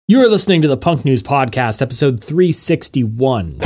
You are listening to the Punk News Podcast, episode 361.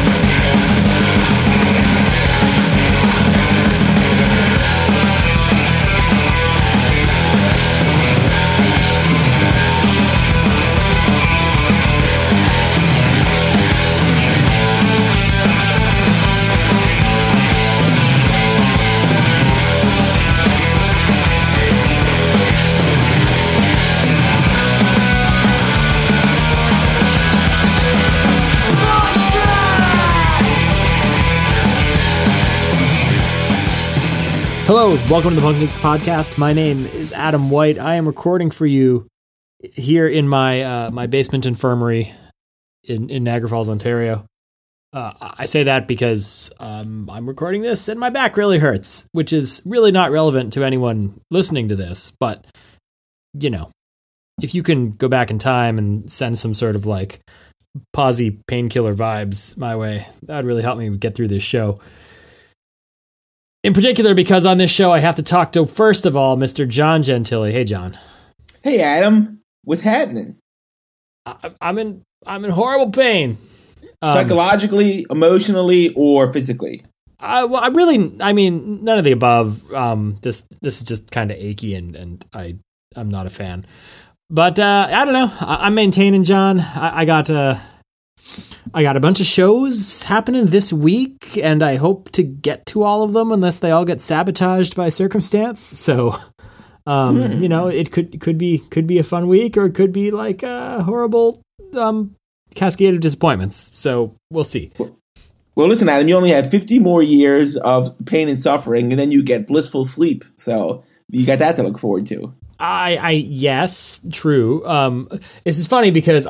Hello, welcome to the Punk News Podcast. My name is Adam White. I am recording for you here in my my basement infirmary in Niagara Falls, Ontario. I say that because I'm recording this and my back really hurts, which is really not relevant to anyone listening to this. But, you know, if you can go back in time and send some sort of like posy painkiller vibes my way, that would really help me get through this show. In particular, because on this show, I have to talk to, first of all, Mr. John Gentili. Hey, John. Hey, Adam. What's happening? I'm in horrible pain. Psychologically, emotionally, or physically? I mean, none of the above. This is just kind of achy, and I'm not a fan. But I don't know. I'm maintaining, John. I got a bunch of shows happening this week, and I hope to get to all of them unless they all get sabotaged by circumstance. So, you know, it could be a fun week, or it could be like a horrible cascade of disappointments. So we'll see. Well, listen, Adam, you only have 50 more years of pain and suffering, and then you get blissful sleep. So you got that to look forward to. Yes, true. This is funny because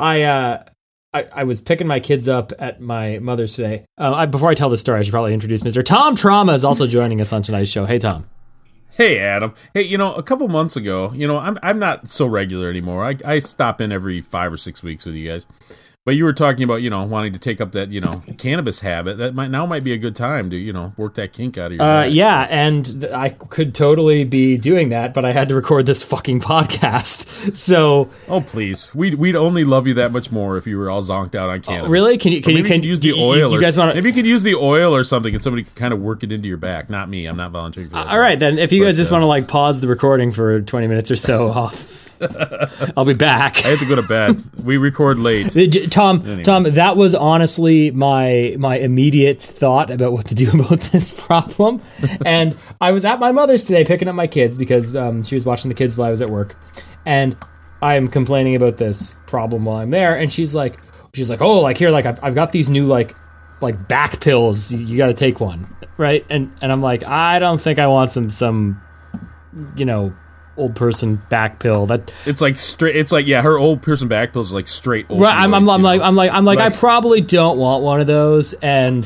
I was picking my kids up at my mother's today. Before I tell this story, I should probably introduce Mr. Tom Trauma is also joining us on tonight's show. Hey, Tom. Hey, Adam. Hey, you know, a couple months ago, you know, I'm not so regular anymore. I stop in every 5 or 6 weeks with you guys. But you were talking about, you know, wanting to take up that, you know, cannabis habit. That might be a good time to, you know, work that kink out of your back. Yeah, and I could totally be doing that, but I had to record this fucking podcast. So, oh please, we'd only love you that much more if you were all zonked out on cannabis. Really? Can you use the oil? You guys want? Maybe you could use the oil or something, and somebody could kind of work it into your back. Not me. I'm not volunteering for that. All right, then. If you guys just want to like pause the recording for 20 minutes or so, I'll be back. I have to go to bed. We record late. Tom, anyway. Tom, that was honestly my immediate thought about what to do about this problem. And I was at my mother's today picking up my kids because she was watching the kids while I was at work. And I'm complaining about this problem while I'm there. And she's like, oh, like here, like I've got these new like back pills. You got to take one, right? And I'm like, I don't think I want some, you know, old person back pill. That it's like straight. It's like, yeah, her old person back pills are like straight old. Right. I'm like I probably don't want one of those, and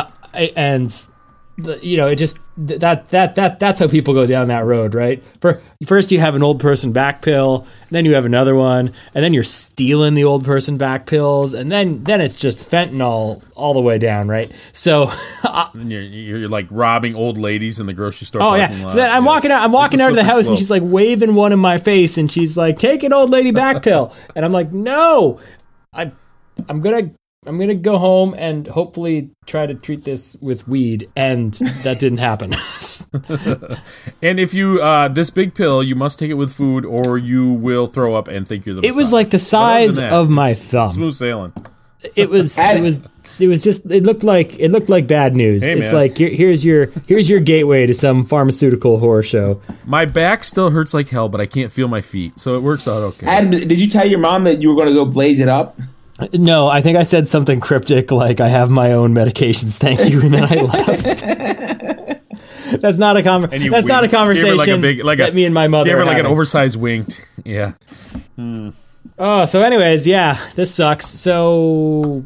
you know, it just that's how people go down that road, right? First you have an old person back pill, then you have another one, and then you're stealing the old person back pills, and then it's just fentanyl all the way down, right? So and you're like robbing old ladies in the grocery store. Oh yeah. Lot. So then I'm walking out of the house, and she's like waving one in my face, and she's like, "Take an old lady back pill," and I'm like, "No, I'm gonna go home and hopefully try to treat this with weed," and that didn't happen. And if you this big pill, you must take it with food, or you will throw up and think you're the Messiah. It was like the size of my thumb. Smooth sailing. It was just. It looked like bad news. Hey, it's man. like here's your gateway to some pharmaceutical horror show. My back still hurts like hell, but I can't feel my feet, so it works out okay. Adam, did you tell your mom that you were going to go blaze it up? No, I think I said something cryptic like I have my own medications, thank you, and then I left. That's not a conversation. That's not a conversation that me and my mother. Gave her like having. an oversized winked. Yeah. Oh, so anyways, yeah, this sucks. So,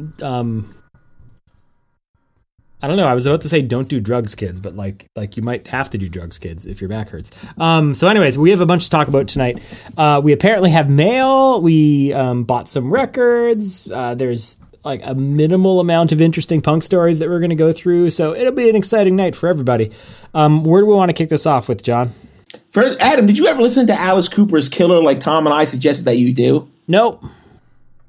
I don't know. I was about to say don't do drugs, kids, but like you might have to do drugs, kids, if your back hurts. So anyways, we have a bunch to talk about tonight. We apparently have mail. We bought some records. There's like a minimal amount of interesting punk stories that we're going to go through. So it'll be an exciting night for everybody. Where do we want to kick this off with, John? First, Adam, did you ever listen to Alice Cooper's Killer like Tom and I suggested that you do? Nope.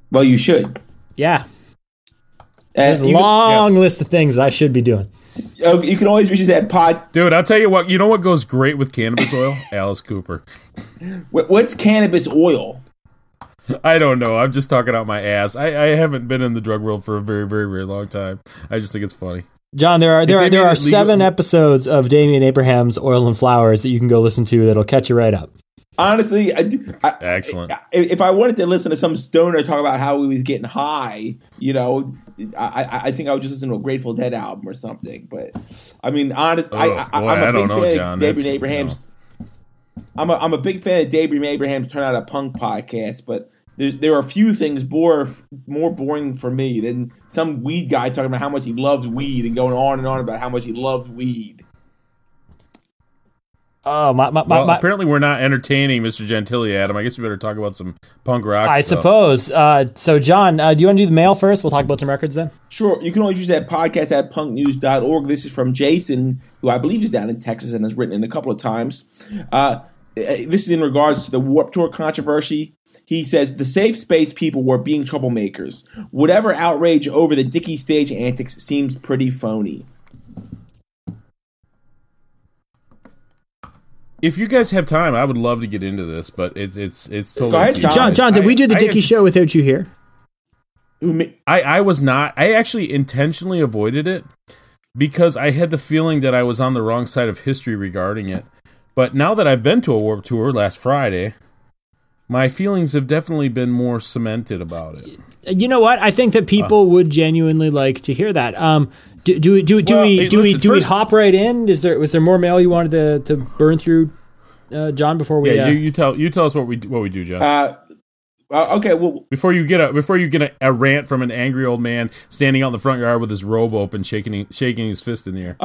Well, you should. Yeah. There's a You long list of things that I should be doing. you can always reach us at pod. Dude, I'll tell you what. You know what goes great with cannabis oil? Alice Cooper. What's cannabis oil? I don't know. I'm just talking out my ass. I haven't been in the drug world for a very, very, very long time. I just think it's funny. John, there they are made it 7 legal- episodes of Damian Abraham's Oil and Flowers that you can go listen to that'll catch you right up. Honestly, Excellent. If I wanted to listen to some stoner talk about how he was getting high, I think I would just listen to a Grateful Dead album or something. But I mean, honestly, I'm a big fan of David Abraham's. I'm a big fan of David Abraham's Turn Out a Punk podcast, but there are a few things more boring for me than some weed guy talking about how much he loves weed and going on and on about how much he loves weed. Oh, apparently we're not entertaining Mr. Gentili, Adam. I guess we better talk about some punk rock I stuff. suppose. So, John, do you want to do the mail first? We'll talk about some records then. Sure. You can always use that podcast at punknews.org. This is from Jason, who I believe is down in Texas and has written in a couple of times. This is in regards to the Warped Tour controversy. He says, the safe space people were being troublemakers. Whatever outrage over the Dickie stage antics seems pretty phony. If you guys have time, I would love to get into this, but it's totally. Go ahead, John. John, did we do the Dickie show without you here? I was not. I actually intentionally avoided it because I had the feeling that I was on the wrong side of history regarding it. But now that I've been to a Warped Tour last Friday, my feelings have definitely been more cemented about it. You know what? I think that people would genuinely like to hear that. Do we hop right in? Was there more mail you wanted to burn through, John? Before we you tell us what we do, John. Okay. Well, before you get a rant from an angry old man standing out in the front yard with his robe open, shaking his fist in the air.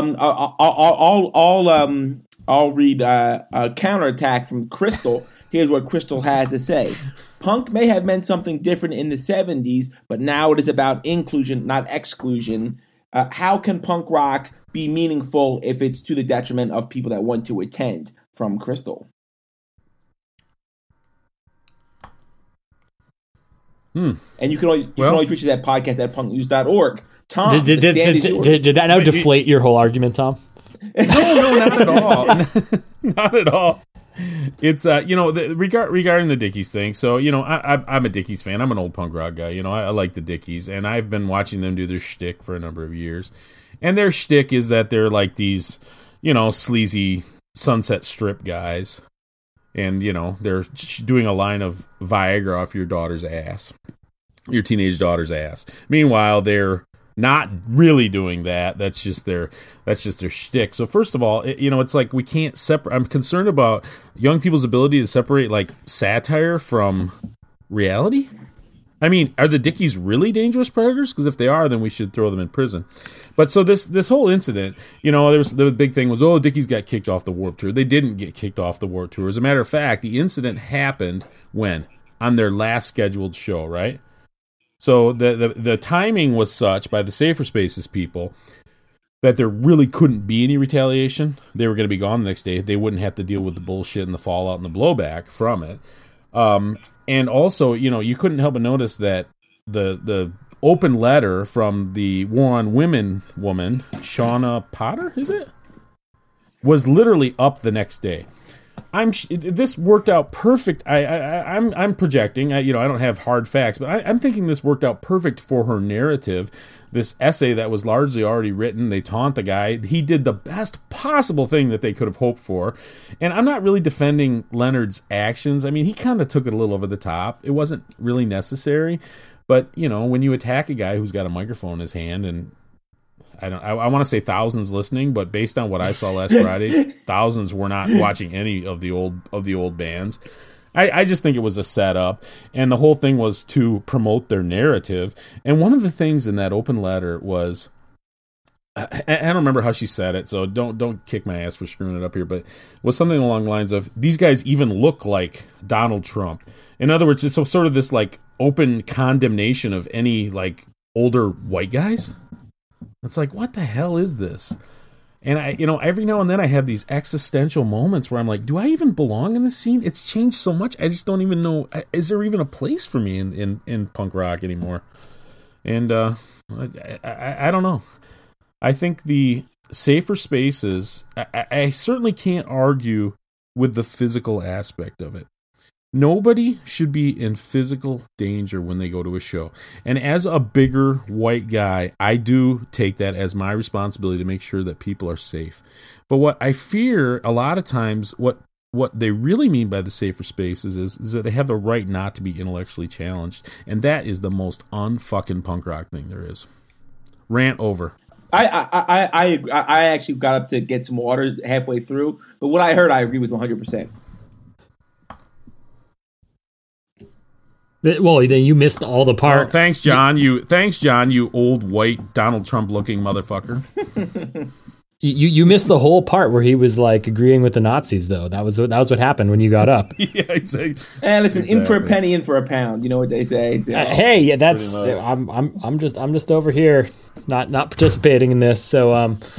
I'll read a counterattack from Crystal. Here's what Crystal has to say. Punk may have meant something different in the 70s, but now it is about inclusion, not exclusion. How can punk rock be meaningful if it's to the detriment of people that want to attend? From Crystal. And you can always reach us at podcast at punknews.org. Tom, did that now deflate your whole argument, Tom? No, not at all. Not at all. It's regarding the Dickies thing. So I'm a Dickies fan. I'm an old punk rock guy. I like the Dickies, and I've been watching them do their shtick for a number of years. And their shtick is that they're like these, sleazy Sunset Strip guys, and they're doing a line of Viagra off your daughter's ass, your teenage daughter's ass. Meanwhile, they're not really doing that. That's just their shtick. So first of all, it's like we can't separate. I'm concerned about young people's ability to separate like satire from reality. I mean, are the Dickies really dangerous predators? Because if they are, then we should throw them in prison. But so this whole incident, the big thing was, Dickies got kicked off the Warped Tour. They didn't get kicked off the Warped Tour. As a matter of fact, the incident happened when? On their last scheduled show, right? So the timing was such by the Safer Spaces people that there really couldn't be any retaliation. They were going to be gone the next day. They wouldn't have to deal with the bullshit and the fallout and the blowback from it. And also, you couldn't help but notice that the open letter from the War on Women woman, Shauna Potter, is it? Was literally up the next day. This worked out perfect. I'm projecting. I don't have hard facts, but I'm thinking this worked out perfect for her narrative. This essay that was largely already written. They taunt the guy. He did the best possible thing that they could have hoped for. And I'm not really defending Leonard's actions. I mean, he kind of took it a little over the top. It wasn't really necessary. But when you attack a guy who's got a microphone in his hand, and I want to say thousands listening, but based on what I saw last Friday, thousands were not watching any of the old bands. I just think it was a setup, and the whole thing was to promote their narrative. And one of the things in that open letter was, I don't remember how she said it, so don't kick my ass for screwing it up here, but it was something along the lines of, these guys even look like Donald Trump. In other words, it's sort of this like open condemnation of any like older white guys. It's like, what the hell is this? And every now and then I have these existential moments where I'm like, do I even belong in this scene? It's changed so much. I just don't even know. Is there even a place for me in punk rock anymore? And I don't know. I think the safer spaces, I certainly can't argue with the physical aspect of it. Nobody should be in physical danger when they go to a show. And as a bigger white guy, I do take that as my responsibility to make sure that people are safe. But what I fear a lot of times, what they really mean by the safer spaces is that they have the right not to be intellectually challenged. And that is the most unfucking punk rock thing there is. Rant over. I actually got up to get some water halfway through, but what I heard, I agree with 100%. Well, then you missed all the part. Well, thanks, John. You old white Donald Trump looking motherfucker. You missed the whole part where he was like agreeing with the Nazis, though. That was what happened when you got up. Yeah, exactly. And listen, in for a penny, in for a pound. You know what they say. So, hey, yeah, that's I'm just over here, not participating in this. So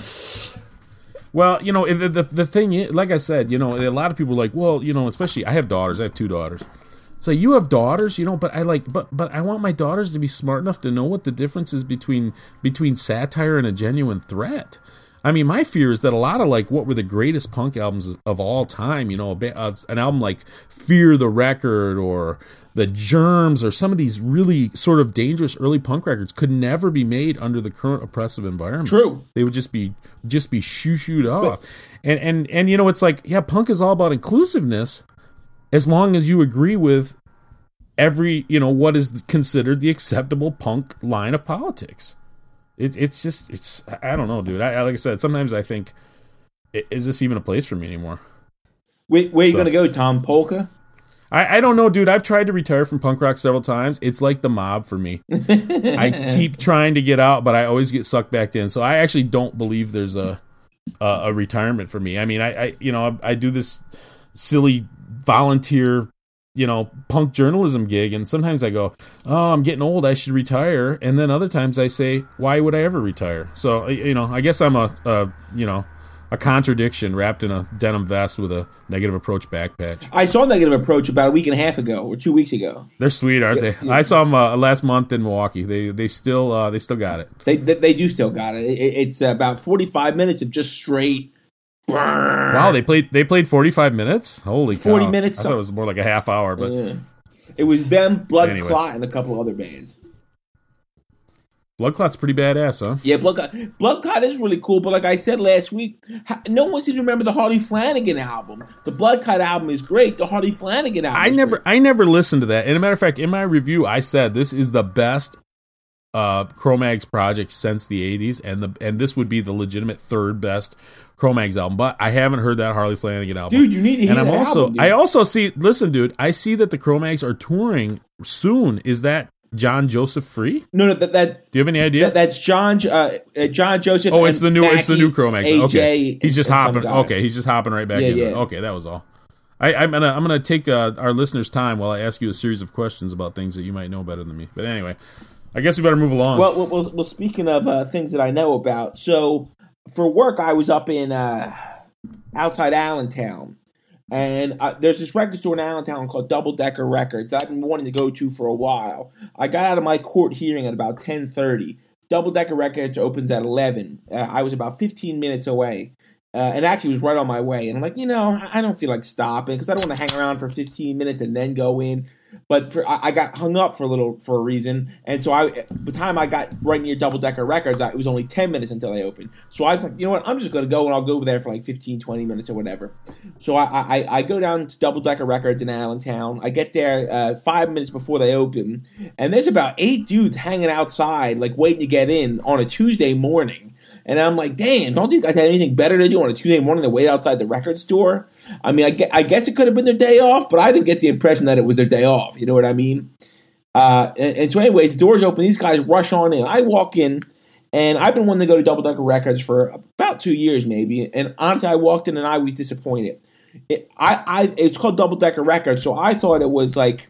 Well, the thing is, like I said, a lot of people are like, well, especially I have daughters. I have 2 daughters. So you have daughters, but I want my daughters to be smart enough to know what the difference is between satire and a genuine threat. I mean, my fear is that a lot of what were the greatest punk albums of all time, an album like Fear the Record or The Germs or some of these really sort of dangerous early punk records could never be made under the current oppressive environment. True. They would just be shoo-shooed off. And it's like, yeah, punk is all about inclusiveness, as long as you agree with every, what is considered the acceptable punk line of politics. It's I don't know, dude. Like I said, sometimes I think, is this even a place for me anymore? Where are you going to go, Tom? Polka? I don't know, dude. I've tried to retire from punk rock several times. It's like the mob for me. I keep trying to get out, but I always get sucked back in. So I actually don't believe there's a retirement for me. I mean, I do this silly volunteer, punk journalism gig, and sometimes I go, oh, I'm getting old, I should retire, and then other times I say, why would I ever retire? So I guess I'm a contradiction wrapped in a denim vest with a Negative Approach back patch. I saw Negative Approach about a week and a half ago or 2 weeks ago. They're sweet, aren't they? I saw them last month in Milwaukee. They still got it. They do still got it. It's about 45 minutes of just straight. Wow, they played 45 minutes? Holy cow. 40 minutes. I thought it was more like a half hour, but yeah. It was them, Blood Clot, and a couple other bands. Blood Clot's pretty badass, huh? Yeah, Blood Clot is really cool, but like I said last week, no one seems to remember the Hardy Flanagan album. The Blood Clot album is great. The Hardy Flanagan album I never listened to that. And as a matter of fact, in my review, I said this is the best Cro-Mags project since the 80s, and this would be the legitimate third best Cro-Mags album, but I haven't heard that Harley Flanagan album. Dude, you need to hear that album, dude. I also see, listen, dude, I see that the Cro-Mags are touring soon. Is that John Joseph Free? No, that do you have any idea? That's John Joseph. Oh, it's the new Cro-Mags. AJ, okay, he's just hopping. Okay, he's just hopping right back in. Yeah. Okay, that was all. I'm gonna take our listeners' time while I ask you a series of questions about things that you might know better than me. But anyway, I guess we better move along. Well, speaking of things that I know about, so for work I was up in outside Allentown, and there's this record store in Allentown called Double Decker Records I've been wanting to go to for a while. I got out of my court hearing at about 10:30. Double Decker Records opens at 11. I was about 15 minutes away. And actually was right on my way. And I'm like, I don't feel like stopping because I don't want to hang around for 15 minutes and then go in. But I got hung up for a reason. And so by the time I got right near Double Decker Records, it was only 10 minutes until they opened. So I was like, you know what, I'm just going to go and I'll go over there for like 15, 20 minutes or whatever. So I go down to Double Decker Records in Allentown. I get there 5 minutes before they open. And there's about 8 dudes hanging outside, like waiting to get in on a Tuesday morning. And I'm like, damn, don't these guys have anything better to do on a Tuesday morning than wait outside the record store? I mean, I guess it could have been their day off, but I didn't get the impression that it was their day off. You know what I mean? And so anyways, the doors open. These guys rush on in. I walk in, and I've been wanting to go to Double Decker Records for about 2 years maybe. And honestly, I walked in, and I was disappointed. It's called Double Decker Records, so I thought it was like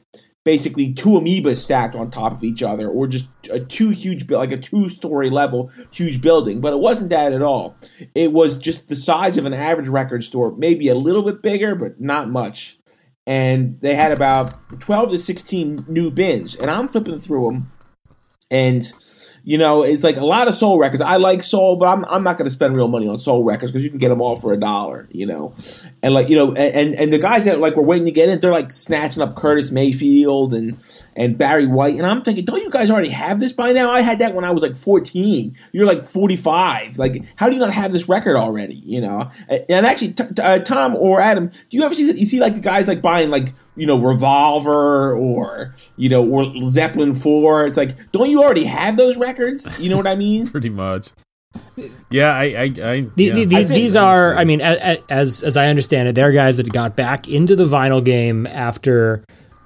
basically 2 amoebas stacked on top of each other, or just a 2-story level huge building. But it wasn't that at all. It was just the size of an average record store, maybe a little bit bigger, but not much. And they had about 12 to 16 new bins, and I'm flipping through them, and it's like a lot of soul records. I like soul, but I'm not going to spend real money on soul records because you can get them all for $1, and and the guys that were waiting to get in, they're like snatching up Curtis Mayfield and Barry White, and I'm thinking, don't you guys already have this by now? I had that when I was 14. You're 45. How do you not have this record already? And actually, Tom or Adam, do you ever see the guys buying Revolver or Zeppelin 4? It's don't you already have those records? You know what I mean? Pretty much. Yeah, these are, I mean, as I understand it, they're guys that got back into the vinyl game after,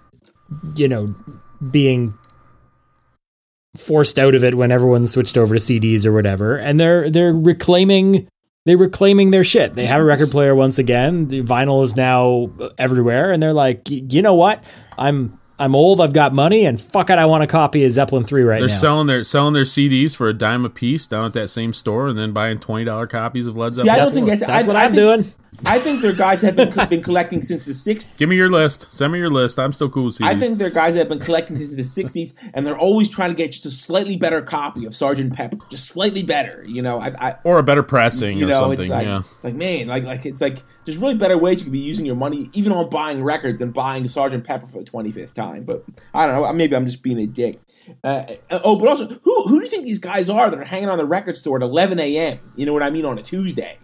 being forced out of it when everyone switched over to CDs or whatever, and they're reclaiming their shit. They have a record player once again. The vinyl is now everywhere, and they're like, you know what? I'm old. I've got money, and fuck it, I want a copy of Zeppelin 3 right now. They're selling their CDs for $10 a piece down at that same store, and then buying $20 copies of Led Zeppelin. See, I don't think that's what I'm doing. I think they're guys that have been collecting since the 60s. Give me your list. Send me your list. I'm still cool with CDs. I think they're guys that have been collecting since the 60s, and they're always trying to get just a slightly better copy of Sgt. Pepper. Just slightly better, or a better pressing or something. It's there's really better ways you could be using your money, even on buying records, than buying Sgt. Pepper for the 25th time. But I don't know. Maybe I'm just being a dick. But also, who do you think these guys are that are hanging on the record store at 11 a.m.? You know what I mean? On a Tuesday,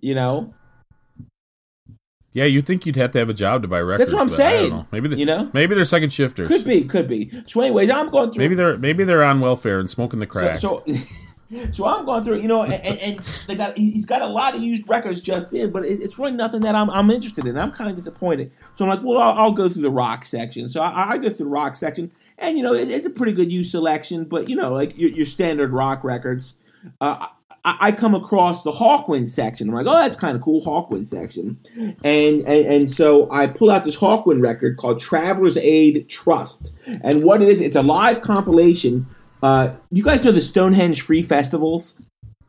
Yeah, you'd think you'd have to have a job to buy records. That's what I'm saying. I don't know. Maybe they're second shifters. Could be. So, anyways, I'm going through. Maybe they're on welfare and smoking the crack. So I'm going through, and he's got a lot of used records just in, but it's really nothing that I'm interested in. I'm kind of disappointed. So I'm like, well, I'll go through the rock section. So I go through the rock section, and it's a pretty good used selection, but your standard rock records. I come across the Hawkwind section. I'm like, oh, that's kind of cool, Hawkwind section. And so I pull out this Hawkwind record called Traveler's Aid Trust. And what it is, it's a live compilation. You guys know the Stonehenge Free Festivals?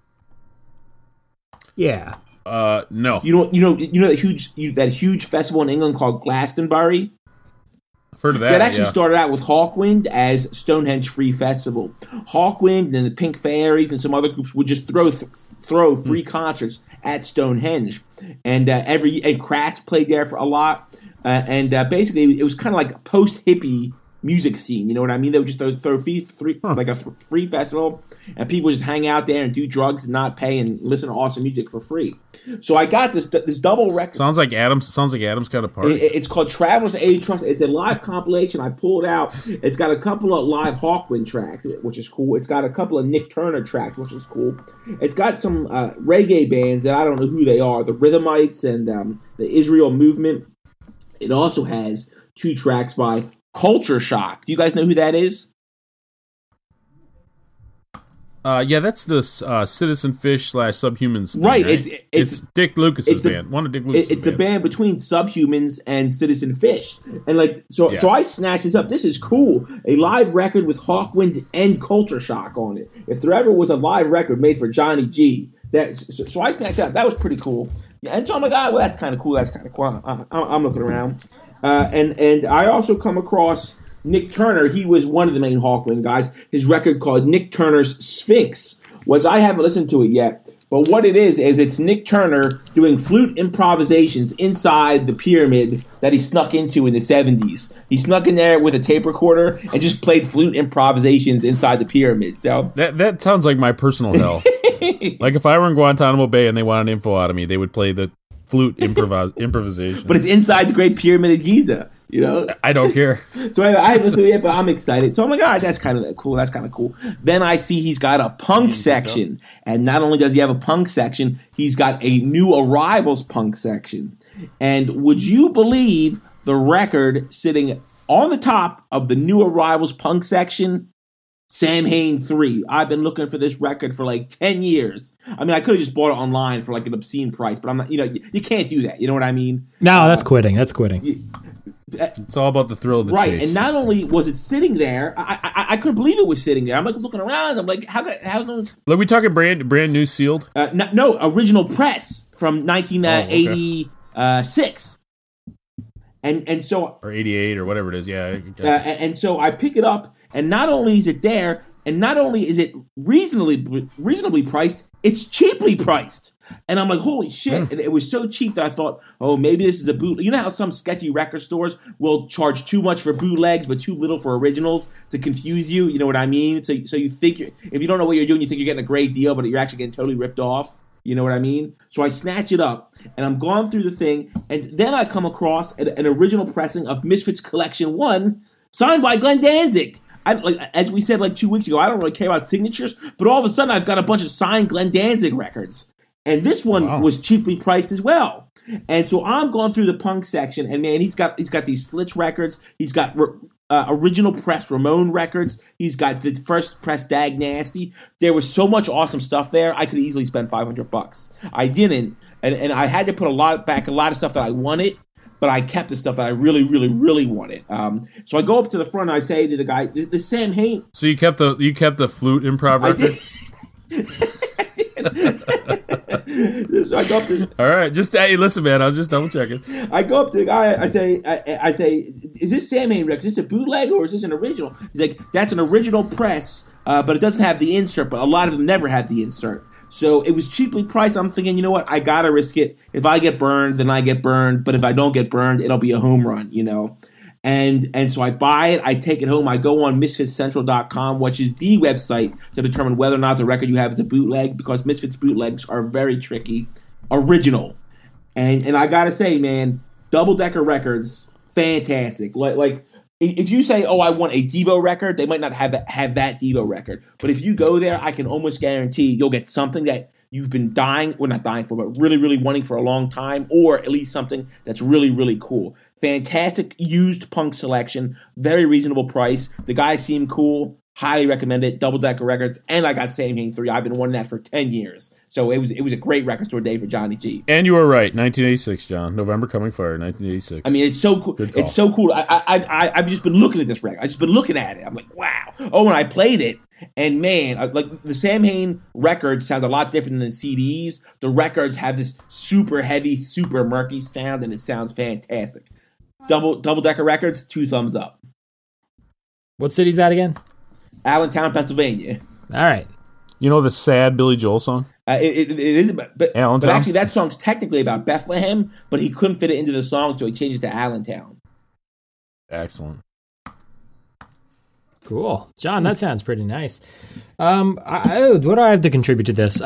Yeah. No. You know that huge festival in England called Glastonbury? I've heard of that. Actually started out with Hawkwind as Stonehenge Free Festival. Hawkwind and the Pink Fairies and some other groups would just throw free concerts at Stonehenge, and Crass played there for a lot, and basically it was kind of like a post hippie music scene. You know what I mean? They would just throw like a free festival, and people would just hang out there and do drugs and not pay and listen to awesome music for free. So I got this double record. Sounds like Adam's got a party. It's called Traveler's Aid Trust. It's a live compilation. I pulled out. It's got a couple of live Hawkwind tracks, which is cool. It's got a couple of Nick Turner tracks, which is cool. It's got some reggae bands that I don't know who they are, the Rhythmites and the Israel Movement. It also has 2 tracks by Culture Shock. Do you guys know who that is? Yeah, that's the Citizen Fish / Subhumans thing, right? It's Dick Lucas's band. One of Dick Lucas's bands. It's the band between Subhumans and Citizen Fish, and so I snatched this up. This is cool. A live record with Hawkwind and Culture Shock on it. If there ever was a live record made for Johnny G, so I snatched it up. That was pretty cool. And so I'm like, well, that's kind of cool. That's kind of cool. I'm looking around, and I also come across Nick Turner. He was one of the main Hawkwind guys. His record called Nick Turner's Sphinx, which I haven't listened to it yet. But what it is it's Nick Turner doing flute improvisations inside the pyramid that he snuck into in the 70s. He snuck in there with a tape recorder and just played flute improvisations inside the pyramid. So that sounds like my personal hell. Like if I were in Guantanamo Bay and they wanted info out of me, they would play the flute improvisation. But it's inside the Great Pyramid of Giza. I don't care. So anyway, I haven't listened to it yet, but I'm excited. So I'm like, all right, that's kind of cool. That's kind of cool. Then I see he's got a punk section. And not only does he have a punk section, he's got a new arrivals punk section. And would you believe the record sitting on the top of the new arrivals punk section? Samhain 3. I've been looking for this record for like 10 years. I mean, I could have just bought it online for like an obscene price, but I'm not, you can't do that. You know what I mean? No, that's quitting. That's quitting. It's all about the thrill of the chase. And not only was it sitting there, I couldn't believe it was sitting there. I'm like looking around. I'm like, how's no one's... Are we talking brand new sealed? No, original press from 1986. And so... Or 88 or whatever it is, yeah. And so I pick it up, and not only is it there, and not only is it reasonably priced, it's cheaply priced. And I'm like, holy shit. And it was so cheap that I thought, oh, maybe this is a bootleg. You know how some sketchy record stores will charge too much for bootlegs but too little for originals to confuse you? You know what I mean? So you think, if you don't know what you're doing, you think you're getting a great deal, but you're actually getting totally ripped off. You know what I mean? So I snatch it up, and I'm going through the thing, and then I come across an original pressing of Misfits Collection 1, signed by Glenn Danzig. As we said 2 weeks ago, I don't really care about signatures, but all of a sudden I've got a bunch of signed Glenn Danzig records. And this one was cheaply priced as well. And so I'm going through the punk section, and man, he's got these Slits records. He's got original press Ramon records. He's got the first press Dag Nasty. There was so much awesome stuff there. I could easily spend $500. I didn't, and I had to put a lot of stuff that I wanted, but I kept the stuff that I really, really, really wanted. So I go up to the front and I say to the guy, "The Sam Hain." So you kept the flute improv record. So I go up to, all right, just hey, listen, man. I was just double checking. I go up to the guy. I say, "Is this Sam Hain record? Is this a bootleg or is this an original?" He's like, "That's an original press, but it doesn't have the insert. But a lot of them never had the insert, so it was cheaply priced." I'm thinking, you know what? I gotta risk it. If I get burned, then I get burned. But if I don't get burned, it'll be a home run, you know. And so I buy it, I take it home, I go on MisfitsCentral.com, which is the website to determine whether or not the record you have is a bootleg, because Misfits bootlegs are very tricky. Original. And I gotta say, man, Double Decker Records, fantastic. Like if you say, oh, I want a Devo record, they might not have that Devo record. But if you go there, I can almost guarantee you'll get something that you've been not dying for, but really, really wanting for a long time, or at least something that's really, really cool. Fantastic used punk selection, very reasonable price. The guys seem cool. Highly recommend it. Double Decker Records, and I got Sam Hain 3. I've been wanting that for 10 years. So it was a great record store day for Johnny G. And you were right, 1986, John. November Coming Fire, 1986. I mean, it's so cool. It's so cool. I've just been looking at this record. I've just been looking at it. I'm like, wow. Oh, and I played it, and man, like the Sam Hain records sound a lot different than CDs. The records have this super heavy, super murky sound, and it sounds fantastic. Double Decker Records, 2 thumbs up. What city's that again? Allentown, Pennsylvania. All right. You know the sad Billy Joel song? It is, but actually that song's technically about Bethlehem, but he couldn't fit it into the song, so he changed it to Allentown. Excellent. Cool. John, that sounds pretty nice. What do I have to contribute to this?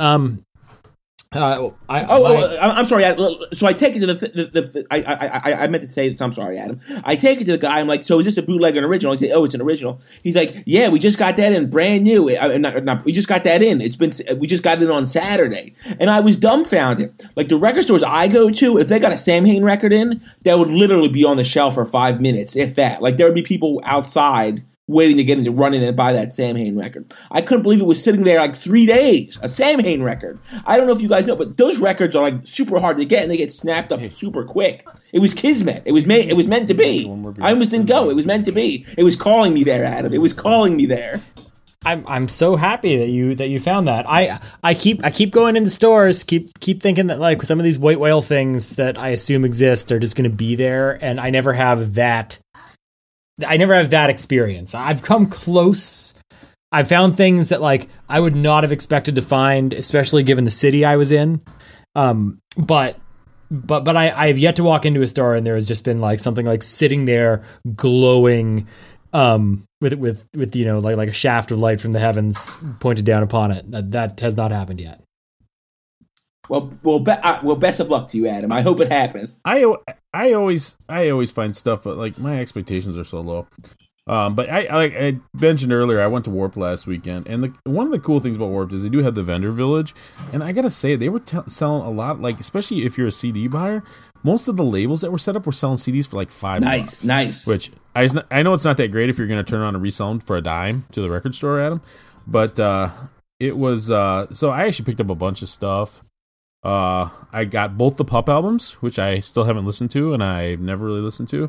I'm sorry. So I take it to I meant to say this. I'm sorry, Adam. I take it to the guy. I'm like, so is this a bootleg or an original? He said, oh, it's an original. He's like, yeah, we just got that in, brand new. We just got that in. We just got it on Saturday, and I was dumbfounded. Like the record stores I go to, if they got a Sam Hain record in, that would literally be on the shelf for 5 minutes, if that. Like there would be people outside waiting to get into running and buy that Sam Hain record. I couldn't believe it was sitting there like 3 days. A Sam Hain record. I don't know if you guys know, but those records are like super hard to get, and they get snapped up super quick. It was kismet. It was meant to be. I almost didn't go. It was meant to be. It was calling me there, Adam. It was calling me there. I'm so happy that you found that. I keep going into stores, keep thinking that like some of these white whale things that I assume exist are just going to be there, and I never have that. I never have that experience. I've come close. I've found things that like I would not have expected to find, especially given the city I was in. But I have yet to walk into a store and there has just been like something like sitting there glowing, with you know like a shaft of light from the heavens pointed down upon it. That has not happened yet. Well, best of luck to you, Adam. I hope it happens. I always find stuff, but like my expectations are so low. But I mentioned earlier, I went to Warped last weekend, and one of the cool things about Warped is they do have the vendor village, and I gotta say they were selling a lot. Like especially if you're a CD buyer, most of the labels that were set up were selling CDs for like $5. Nice. Which I know it's not that great if you're going to turn around and resell them for a dime to the record store, Adam. But it was so I actually picked up a bunch of stuff. I got both the Pup albums, which I still haven't listened to, and I've never really listened to.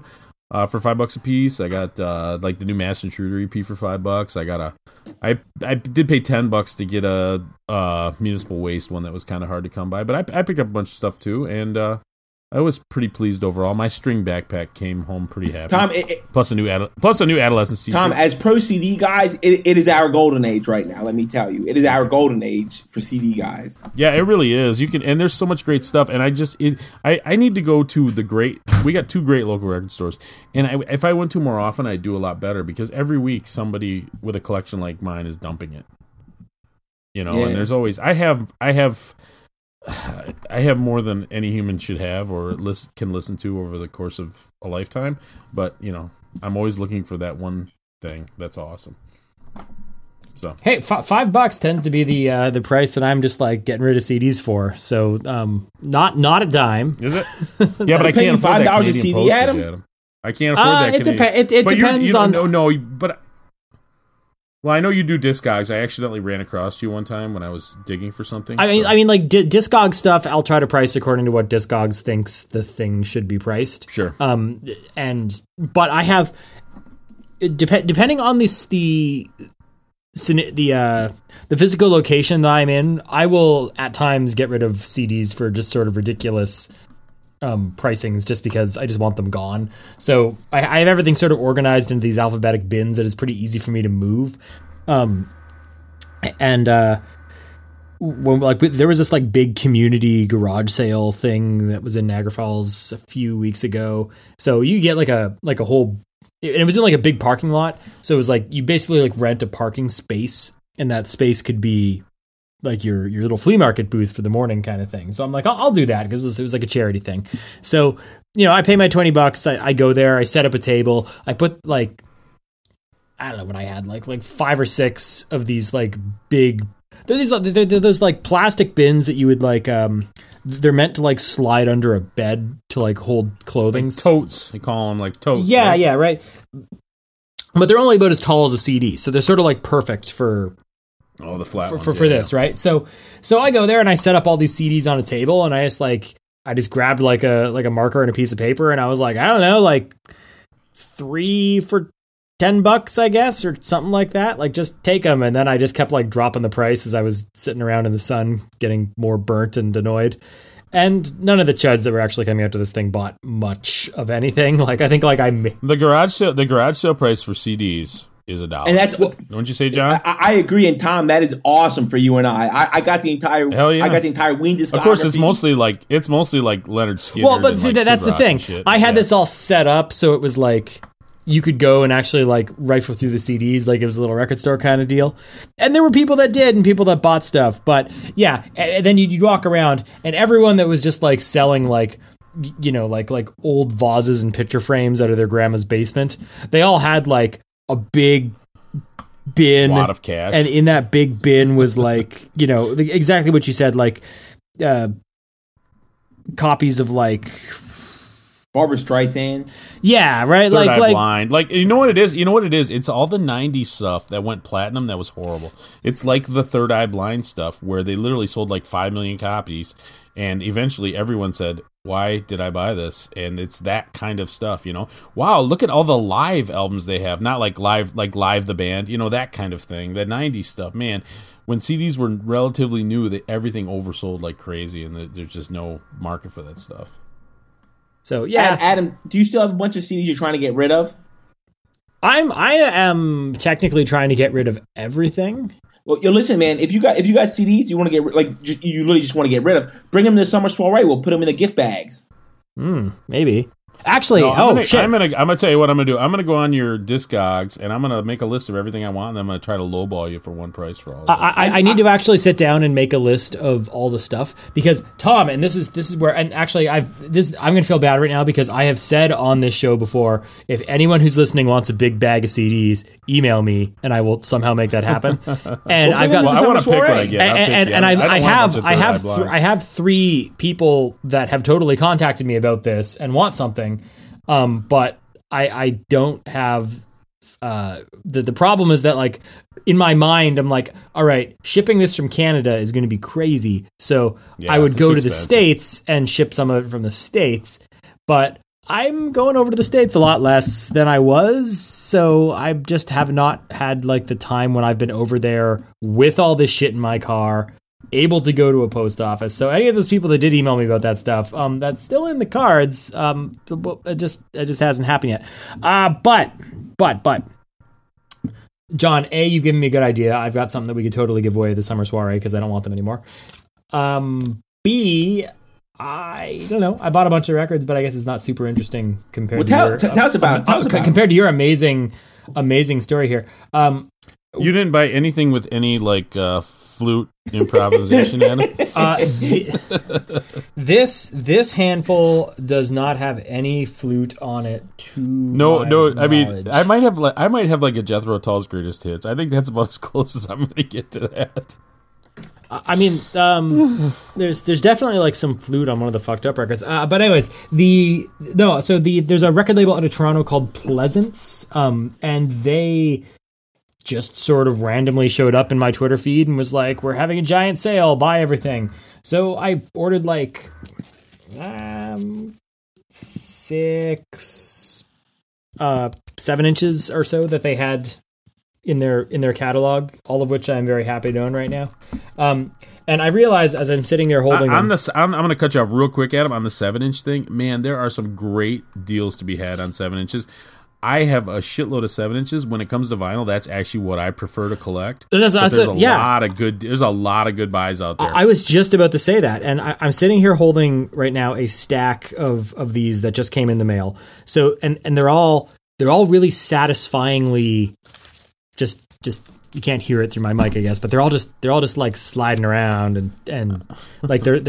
for $5 a piece. I got like the new Master Intruder EP for $5. I did pay $10 to get a Municipal Waste one that was kind of hard to come by, but I picked up a bunch of stuff too, and I was pretty pleased overall. My string backpack came home pretty happy. Tom, plus a new Adolescence t-shirt. Tom, as pro CD guys, it is our golden age right now. Let me tell you, it is our golden age for CD guys. Yeah, it really is. And there's so much great stuff. And I need to go to we got 2 great local record stores. And if I went to more often, I'd do a lot better, because every week somebody with a collection like mine is dumping it. And there's always I have more than any human should have or can listen to over the course of a lifetime, but I'm always looking for that one thing that's awesome. So hey, $5 tends to be the price that I'm just like getting rid of CDs for. So not a dime. Is it? Yeah, but I can't afford that Canadian CD, postage, Adam. I can't afford that. It depends on. But. Well, I know you do Discogs. I accidentally ran across you one time when I was digging for something. I mean, like Discogs stuff, I'll try to price according to what Discogs thinks the thing should be priced. Sure. But I have, depending on the physical location that I'm in, I will at times get rid of CDs for just sort of ridiculous pricings, just because I just want them gone. So I have everything sort of organized into these alphabetic bins that is pretty easy for me to move. When there was this like big community garage sale thing that was in Niagara Falls a few weeks ago. So you get like a whole, and it was in like a big parking lot. So it was like you basically like rent a parking space, and that space could be like your little flea market booth for the morning kind of thing. So I'm like, I'll do that, because it was like a charity thing. So, I pay my $20. I go there, I set up a table. I put like, I don't know what I had, like 5 or 6 of these like big, they're those like plastic bins that you would like, they're meant to like slide under a bed to like hold clothing. Like totes. They call them like totes. Yeah, right? Yeah, right. But they're only about as tall as a CD. So they're sort of like perfect for the flat for this, right? So I go there and I set up all these CDs on a table, and I just grabbed like a marker and a piece of paper, and I was like, I don't know, like 3 for $10, I guess, or something like that. Like, just take them. And then I just kept like dropping the price as I was sitting around in the sun, getting more burnt and annoyed. And none of the chuds that were actually coming out to this thing bought much of anything. Like, I think like the garage sale price for CDs is $1. And that's what, don't you say, John? I agree, and Tom, that is awesome for you and I got the entire I got the entire Ween discography. Of course, it's mostly like Leonard Skinner. Well, but see, that's the thing. I had this all set up so it was like you could go and actually like rifle through the CDs like it was a little record store kind of deal. And there were people that did and people that bought stuff. But yeah, and then you'd walk around, and everyone that was just like selling like, like old vases and picture frames out of their grandma's basement, they all had like a big bin, a lot of cash, and in that big bin was like exactly what you said, like copies of like Barbra Streisand. Yeah, right. Third Eye Blind. Like, you know what it is? It's all the 90s stuff that went platinum that was horrible. It's like the Third Eye Blind stuff where they literally sold like 5 million copies, and eventually everyone said, why did I buy this? And it's that kind of stuff, Wow, look at all the live albums they have. Not like live the band, that kind of thing. The 90s stuff, man. When CDs were relatively new, everything oversold like crazy, and there's just no market for that stuff. So yeah, Adam, do you still have a bunch of CDs you're trying to get rid of? I am technically trying to get rid of everything. Well, listen, man. If you got CDs you want to get you literally just want to get rid of, bring them to the summer soiree. We'll put them in the gift bags. Maybe. Actually, shit. I'm gonna tell you what I'm gonna do. I'm gonna go on your Discogs and I'm gonna make a list of everything I want, and I'm gonna try to lowball you for one price for all of it. I need to actually sit down and make a list of all the stuff, because Tom, and this is where, and actually I'm gonna feel bad right now because I have said on this show before, if anyone who's listening wants a big bag of CDs, email me and I will somehow make that happen. And I want to pick what I get. And I have 3 people that have totally contacted me about this and want something. But I don't have, the problem is that like in my mind, I'm like, all right, shipping this from Canada is going to be crazy. So I would go to the States and ship some of it from the States, but I'm going over to the States a lot less than I was, so I just have not had like the time when I've been over there with all this shit in my car, able to go to a post office. So any of those people that did email me about that stuff, that's still in the cards. It just hasn't happened yet. But John, A, you've given me a good idea. I've got something that we could totally give away at the summer soiree because I don't want them anymore. B, I don't know. I bought a bunch of records, but I guess it's not super interesting compared to your... Tell us about it. Compared to your amazing story here. You didn't buy anything with any, like, flute improvisation in it? This handful does not have any flute on it. No. I mean, I might have like a Jethro Tull's greatest hits. I think that's about as close as I'm going to get to that. I mean, there's definitely like some flute on one of the fucked up records. But anyways, there's a record label out of Toronto called Pleasance, and they just sort of randomly showed up in my Twitter feed and was like, "We're having a giant sale, buy everything." So I ordered like 6, 7 inches or so that they had in their catalog, all of which I'm very happy to own right now. And I realize as I'm sitting there holding I'm going to cut you off real quick, Adam, on the 7-inch thing. Man, there are some great deals to be had on 7 inches. I have a shitload of 7 inches. When it comes to vinyl, that's actually what I prefer to collect. There's a lot of good buys out there. I was just about to say that, and I'm sitting here holding right now a stack of these that just came in the mail. So and they're all really satisfyingly just you can't hear it through my mic, I guess, but they're all just like sliding around and like they're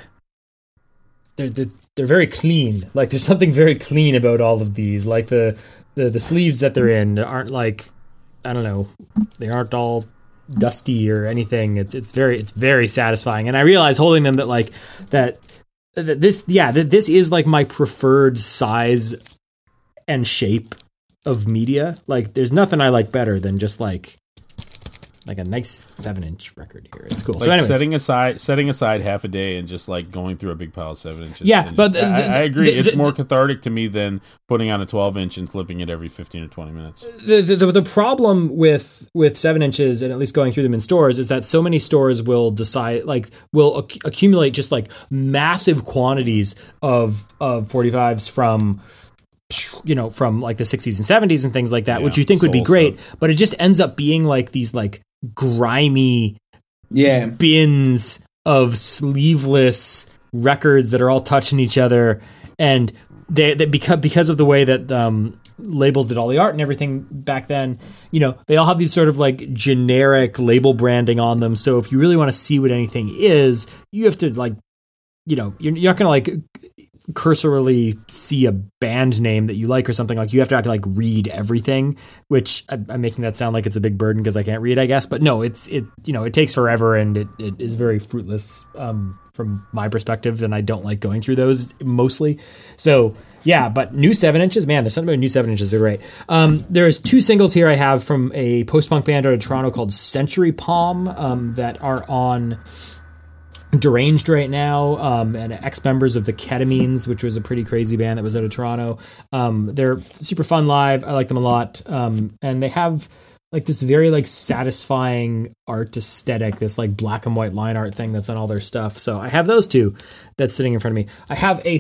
very clean. Like there's something very clean about all of these. Like the sleeves that they're in aren't like, I don't know, they aren't all dusty or anything. It's very satisfying. And I realize holding them that this is like my preferred size and shape of media. Like there's nothing I like better than just like a nice 7-inch record here. It's cool. Like so anyways, setting aside half a day and just like going through a big pile of 7 inches. Yeah, but I agree. It's more cathartic to me than putting on a 12-inch and flipping it every 15 or 20 minutes. The problem with 7 inches and at least going through them in stores is that so many stores will accumulate just like massive quantities of 45s from like the 60s and 70s and things like that, which you think would be great, but it just ends up being like these like grimy bins of sleeveless records that are all touching each other, and they because of the way that labels did all the art and everything back then, they all have these sort of like generic label branding on them. So if you really want to see what anything is, you have to like, you're not gonna like cursorily see a band name that you like or something. Like you have to like read everything, which I'm making that sound like it's a big burden because I can't read, I guess, but no, it takes forever and it is very fruitless from my perspective, and I don't like going through those mostly. So yeah, but new 7 inches, man, there's something about new 7 inches. They're great. There's 2 singles here I have from a post-punk band out of Toronto called Century Palm that are on Deranged right now, and ex-members of the Ketamines, which was a pretty crazy band that was out of Toronto. They're super fun live. I like them a lot. And they have like this very like satisfying art aesthetic, this like black and white line art thing that's on all their stuff. So I have those 2 that's sitting in front of me. I have a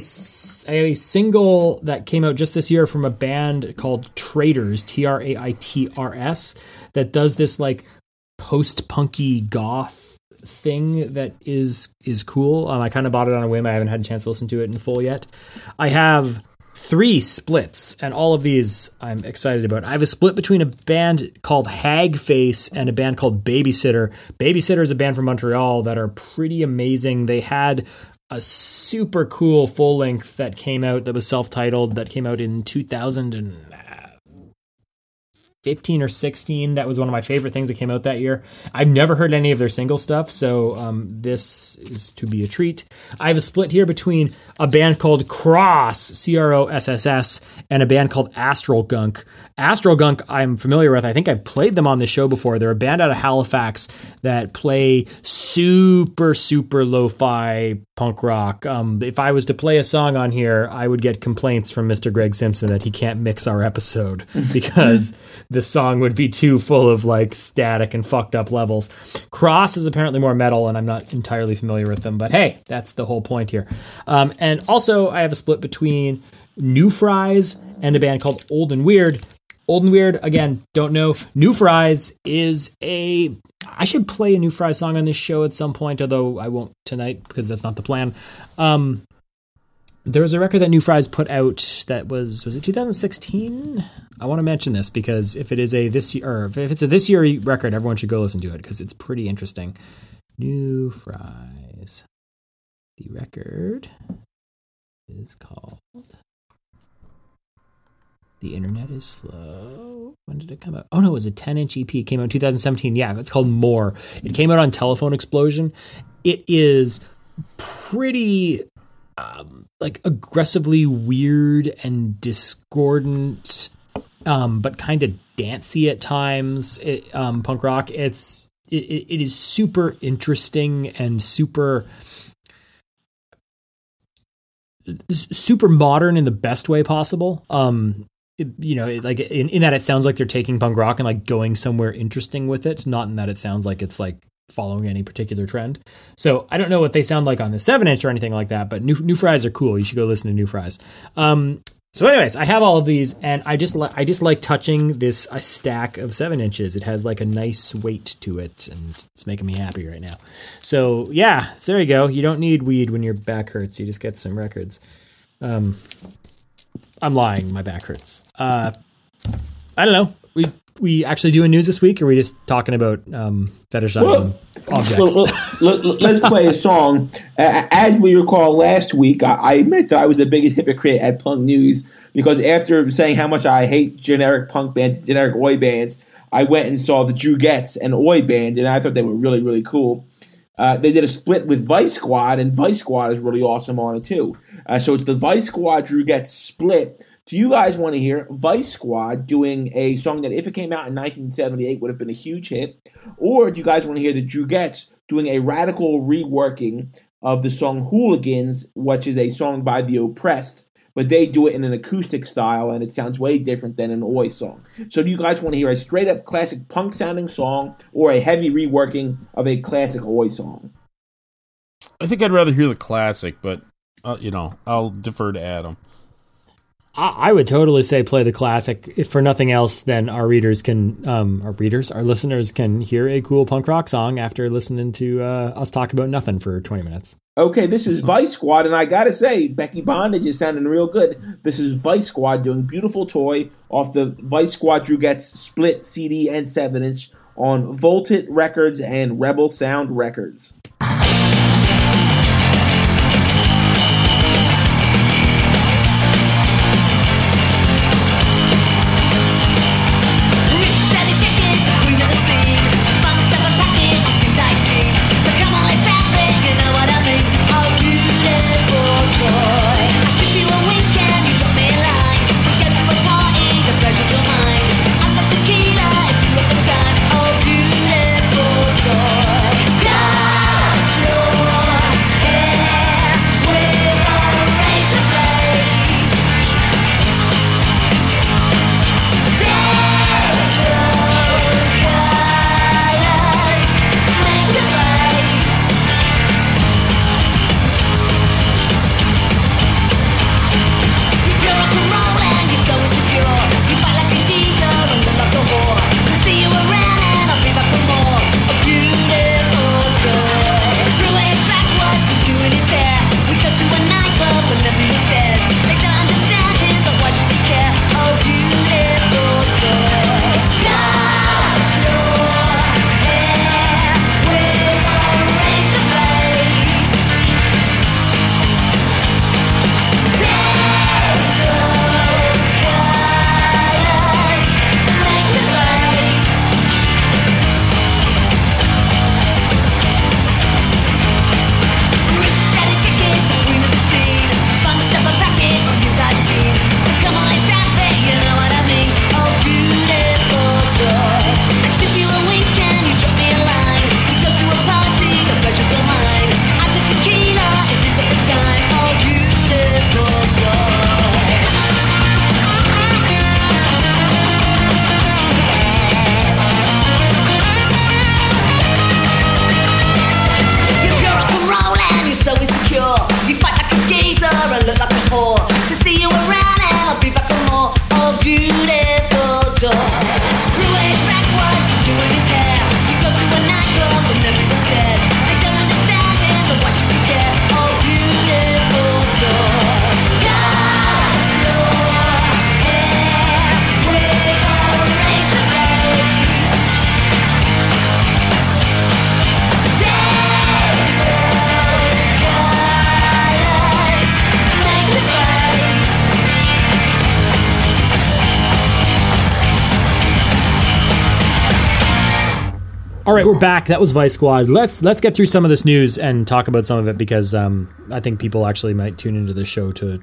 single that came out just this year from a band called Traitors, Traitrs, that does this like post-punky goth thing that is cool. I kind of bought it on a whim. I haven't had a chance to listen to it in full yet. I have 3 splits, and all of these I'm excited about. I have a split between a band called Hagface and a band called Babysitter. Babysitter is a band from Montreal that are pretty amazing. They had a super cool full length that came out that was self-titled that came out in 2005 15 or 16. That was one of my favorite things that came out that year. I've never heard any of their single stuff, so this is to be a treat. I have a split here between a band called Cross, CROSSS, and a band called Astral Gunk. Astral Gunk I'm familiar with. I think I played them on the show before. They're a band out of Halifax that play super, super lo-fi punk rock. If I was to play a song on here, I would get complaints from Mr. Greg Simpson that he can't mix our episode because the song would be too full of like static and fucked up levels. Cross is apparently more metal, and I'm not entirely familiar with them, but hey, that's the whole point here. And also I have a split between New Fries and a band called Old and Weird. Old and Weird, again, don't know. New Fries is I should play a New Fries song on this show at some point, although I won't tonight because that's not the plan. There was a record that New Fries put out that was it 2016? I want to mention this because if it's a this year record, everyone should go listen to it because it's pretty interesting. New Fries. The record is called The Internet is Slow. When did it come out? Oh no, it was a 10-inch EP. It came out in 2017. Yeah, it's called More. It came out on Telephone Explosion. It is pretty like aggressively weird and discordant, but kind of dancey at times. Punk rock. It is super interesting and super modern in the best way possible. Like in that it sounds like they're taking punk rock and like going somewhere interesting with it, not in that it sounds like it's like following any particular trend. So I don't know what they sound like on the 7-inch or anything like that, but New Fries are cool. You should go listen to New Fries. So anyways, I have all of these, and I just like touching a stack of 7-inches. It has like a nice weight to it, and it's making me happy right now. So yeah, so there you go. You don't need weed when your back hurts. You just get some records. I'm lying. My back hurts. I don't know. We actually doing news this week, or are we just talking about fetishizing objects? Let's play a song. As we recall last week, I admit that I was the biggest hypocrite at Punk News because after saying how much I hate generic punk bands, generic oi bands, I went and saw the Drugettes, an oi band, and I thought they were really, really cool. They did a split with Vice Squad, and Vice Squad is really awesome on it too. So it's the Vice Squad Drugettes split. Do you guys want to hear Vice Squad doing a song that if it came out in 1978 would have been a huge hit? Or do you guys want to hear the Drugettes doing a radical reworking of the song Hooligans, which is a song by The Oppressed, but they do it in an acoustic style and it sounds way different than an oi song. So do you guys want to hear a straight up classic punk sounding song or a heavy reworking of a classic oi song? I think I'd rather hear the classic, but I'll defer to Adam. I would totally say play the classic. If for nothing else, then our listeners can hear a cool punk rock song after listening to us talk about nothing for 20 minutes. Okay, this is Vice Squad, and I gotta say, Becky Bondage is sounding real good. This is Vice Squad doing Beautiful Toy off the Vice Squad Drugettes split CD and 7-inch on Voltit Records and Rebel Sound Records. All right, we're back. That was Vice Squad. Let's get through some of this news and talk about some of it because I think people actually might tune into the show to,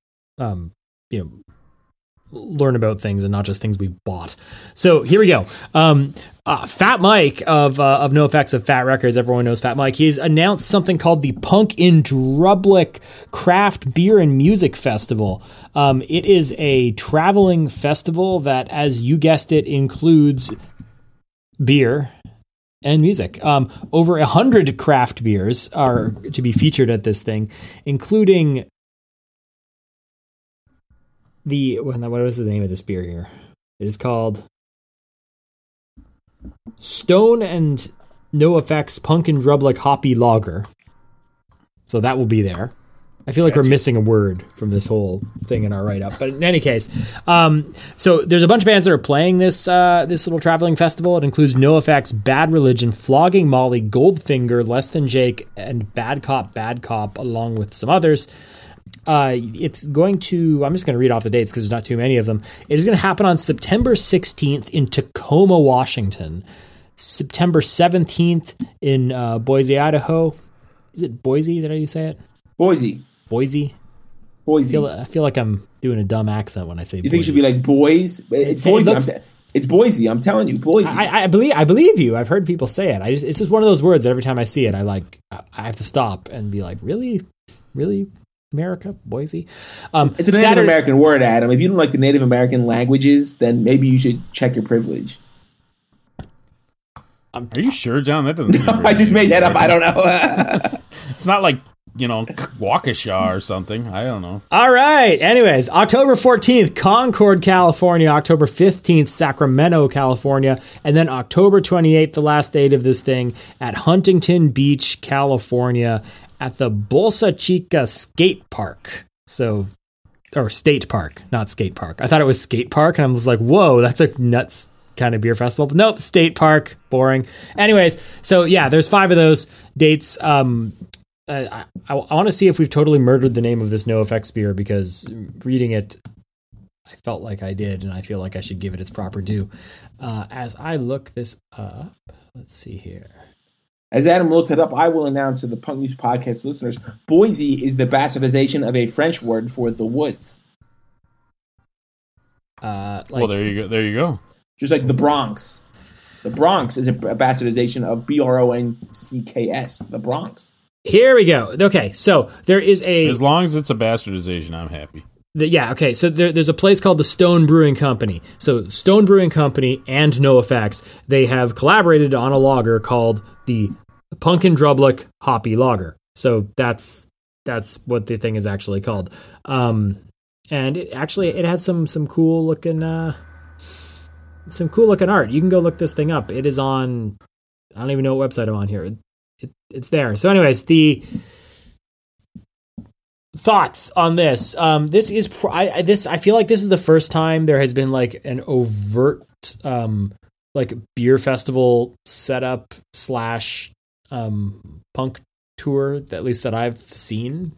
learn about things and not just things we've bought. So here we go. Fat Mike of NoFX of Fat Records. Everyone knows Fat Mike. He's announced something called the Punk in Drublic Craft Beer and Music Festival. It is a traveling festival that, as you guessed it, includes beer and music. Over 100 craft beers are to be featured at this thing, including what was the name of this beer here? It is called Stone and NoFX Punk and Drublic Hoppy Lager. So that will be there. I feel like we're missing a word from this whole thing in our write-up. But in any case, so there's a bunch of bands that are playing this little traveling festival. It includes NoFX, Bad Religion, Flogging Molly, Goldfinger, Less Than Jake, and Bad Cop, along with some others. It's going to, I'm just going to read off the dates because there's not too many of them. It is going to happen on September 16th in Tacoma, Washington. September 17th in Boise, Idaho. Is it Boise? Did I say it? Boise. I feel like I'm doing a dumb accent when I say Boise. You think it should be like boys? It's Boise. It's Boise. I'm telling you, Boise. I believe you. I've heard people say it. It's just one of those words that every time I see it, I have to stop and be like, really? America, Boise. It's a Native American word, Adam. If you don't like the Native American languages, then maybe you should check your privilege. Are you sure, John? That doesn't seem I just made that up. I don't know. It's not like, Waukesha or something. I don't know. All right. Anyways, October 14th, Concord, California. October 15th, Sacramento, California. And then October 28th, the last date of this thing, at Huntington Beach, California, at the Bolsa Chica Skate Park. Or State Park, not Skate Park. I thought it was Skate Park, and I was like, whoa, that's a nuts kind of beer festival. But nope, State Park, boring. Anyways, so yeah, there's 5 of those dates. I want to see if we've totally murdered the name of this NoFX beer, because reading it, I felt like I did, and I feel like I should give it its proper due. As I look this up, let's see here. As Adam looks it up, I will announce to the Punk News Podcast listeners, Boise is the bastardization of a French word for the woods. Well, there you go. Just like the Bronx. The Bronx is a bastardization of BRONCKS, the Bronx. Here we go. Okay, so there is as long as it's a bastardization, I'm happy. Okay, so there's a place called the Stone Brewing Company. So Stone Brewing Company and NoFX, they have collaborated on a lager called the Punk and Drublic Hoppy Lager. So that's what the thing is actually called. And it has some cool looking art. You can go look this thing up. It is on, I don't even know what website I'm on here. It's there. So anyways, the thoughts on this. This is I feel like this is the first time there has been like an overt like beer festival setup / punk tour, at least that I've seen.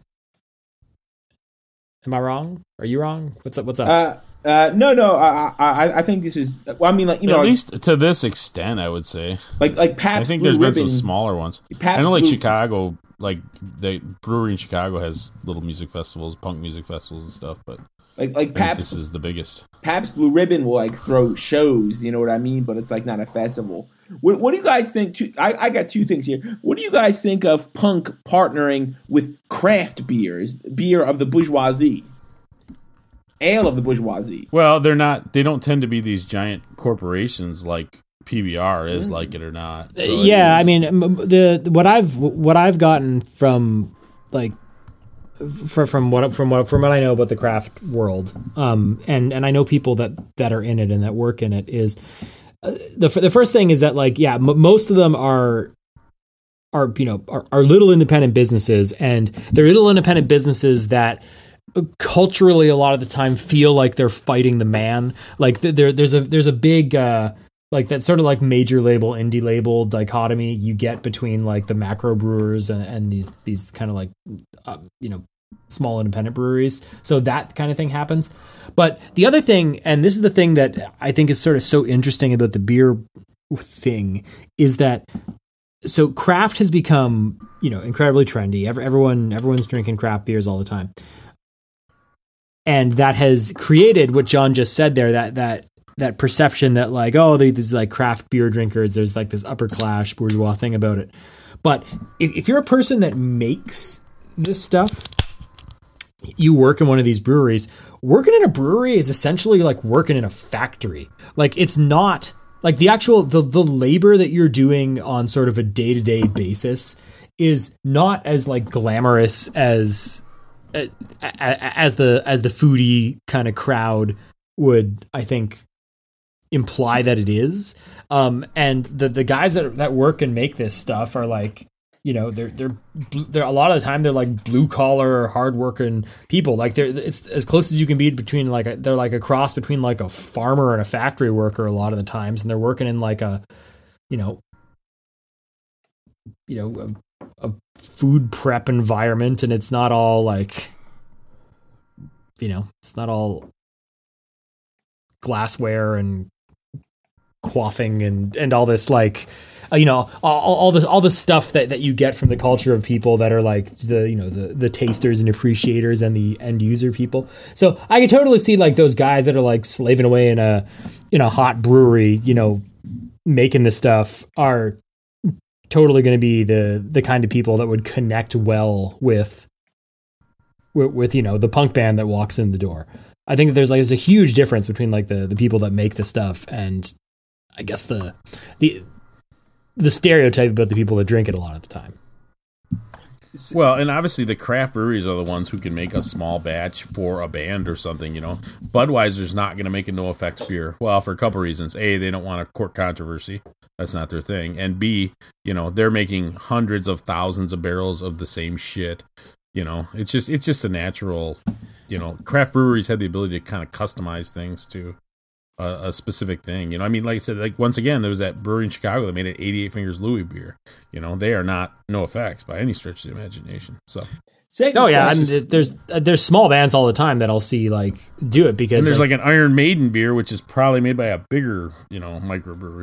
Am I wrong? Are you wrong? What's up? No. I think this is. Well, I mean, like, at least to this extent, I would say. Like Pabst. I think Blue there's Ribbon, been some smaller ones. Pabst I know, like Blue, Chicago, like the brewery in Chicago has little music festivals, punk music festivals and stuff. But like Pabst, this is the biggest. Pabst Blue Ribbon will like throw shows. You know what I mean? But it's like not a festival. What do you guys think? I got 2 things here. What do you guys think of punk partnering with craft beers, beer of the bourgeoisie? Ale of the bourgeoisie. Well, they don't tend to be these giant corporations like PBR is, like it or not. So yeah, I mean, what I've gotten from like from what I know about the craft world, and I know people that are in it and that work in it, is the first thing is that, like, yeah, most of them are little independent businesses, and they're little independent businesses that culturally a lot of the time feel like they're fighting the man. Like there's a big like that sort of like major label, indie label dichotomy you get between like the macro brewers and these kind of like small independent breweries. So that kind of thing happens. But the other thing, and this is the thing that I think is sort of so interesting about the beer thing is that so craft has become, incredibly trendy. Everyone's drinking craft beers all the time. And that has created what John just said there, that perception that like, oh, these like craft beer drinkers, there's like this upper class bourgeois thing about it. But if you're a person that makes this stuff, you work in one of these breweries. Working in a brewery is essentially like working in a factory. Like it's not like the actual the labor that you're doing on sort of a day-to-day basis is not as like glamorous as the foodie kind of crowd would, I think, imply that it is. And the guys that work and make this stuff are like, they're a lot of the time they're like blue collar, hard working people. Like it's as close as you can be between they're like a cross between like a farmer and a factory worker a lot of the times. And they're working in like a food prep environment. And it's not all like, it's not all glassware and quaffing and all this like all this stuff that you get from the culture of people that are like the tasters and appreciators and the end user people. So I can totally see like those guys that are like slaving away in a hot brewery, making this stuff are totally going to be the kind of people that would connect well with the punk band that walks in the door. I think that there's a huge difference between like the people that make the stuff and I guess the stereotype about the people that drink it a lot of the time. Well, and obviously the craft breweries are the ones who can make a small batch for a band or something, Budweiser's not going to make a no-effects beer. Well, for a couple reasons. A, they don't want a court controversy. That's not their thing. And B, they're making hundreds of thousands of barrels of the same shit. It's just a natural, craft breweries have the ability to kind of customize things to a specific thing. Like I said, like once again, there was that brewery in Chicago that made an 88 Fingers Louis beer. They are not no effects by any stretch of the imagination. So, there's small bands all the time that I'll see like do it because there's like an Iron Maiden beer, which is probably made by a bigger, microbrewery.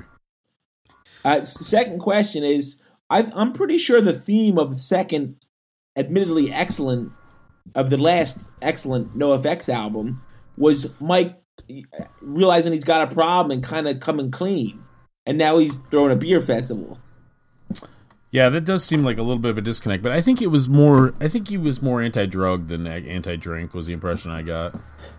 Second question is, I'm pretty sure the theme of the second, admittedly excellent, of the last excellent NoFX album was Mike realizing he's got a problem and kind of coming clean, and now he's throwing a beer festival. Yeah, that does seem like a little bit of a disconnect, but I think he was more anti-drug than anti-drink was the impression I got.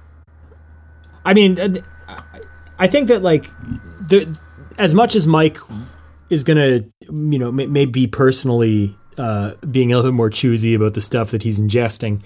I mean, I think that like as much as Mike is gonna maybe personally being a little bit more choosy about the stuff that he's ingesting,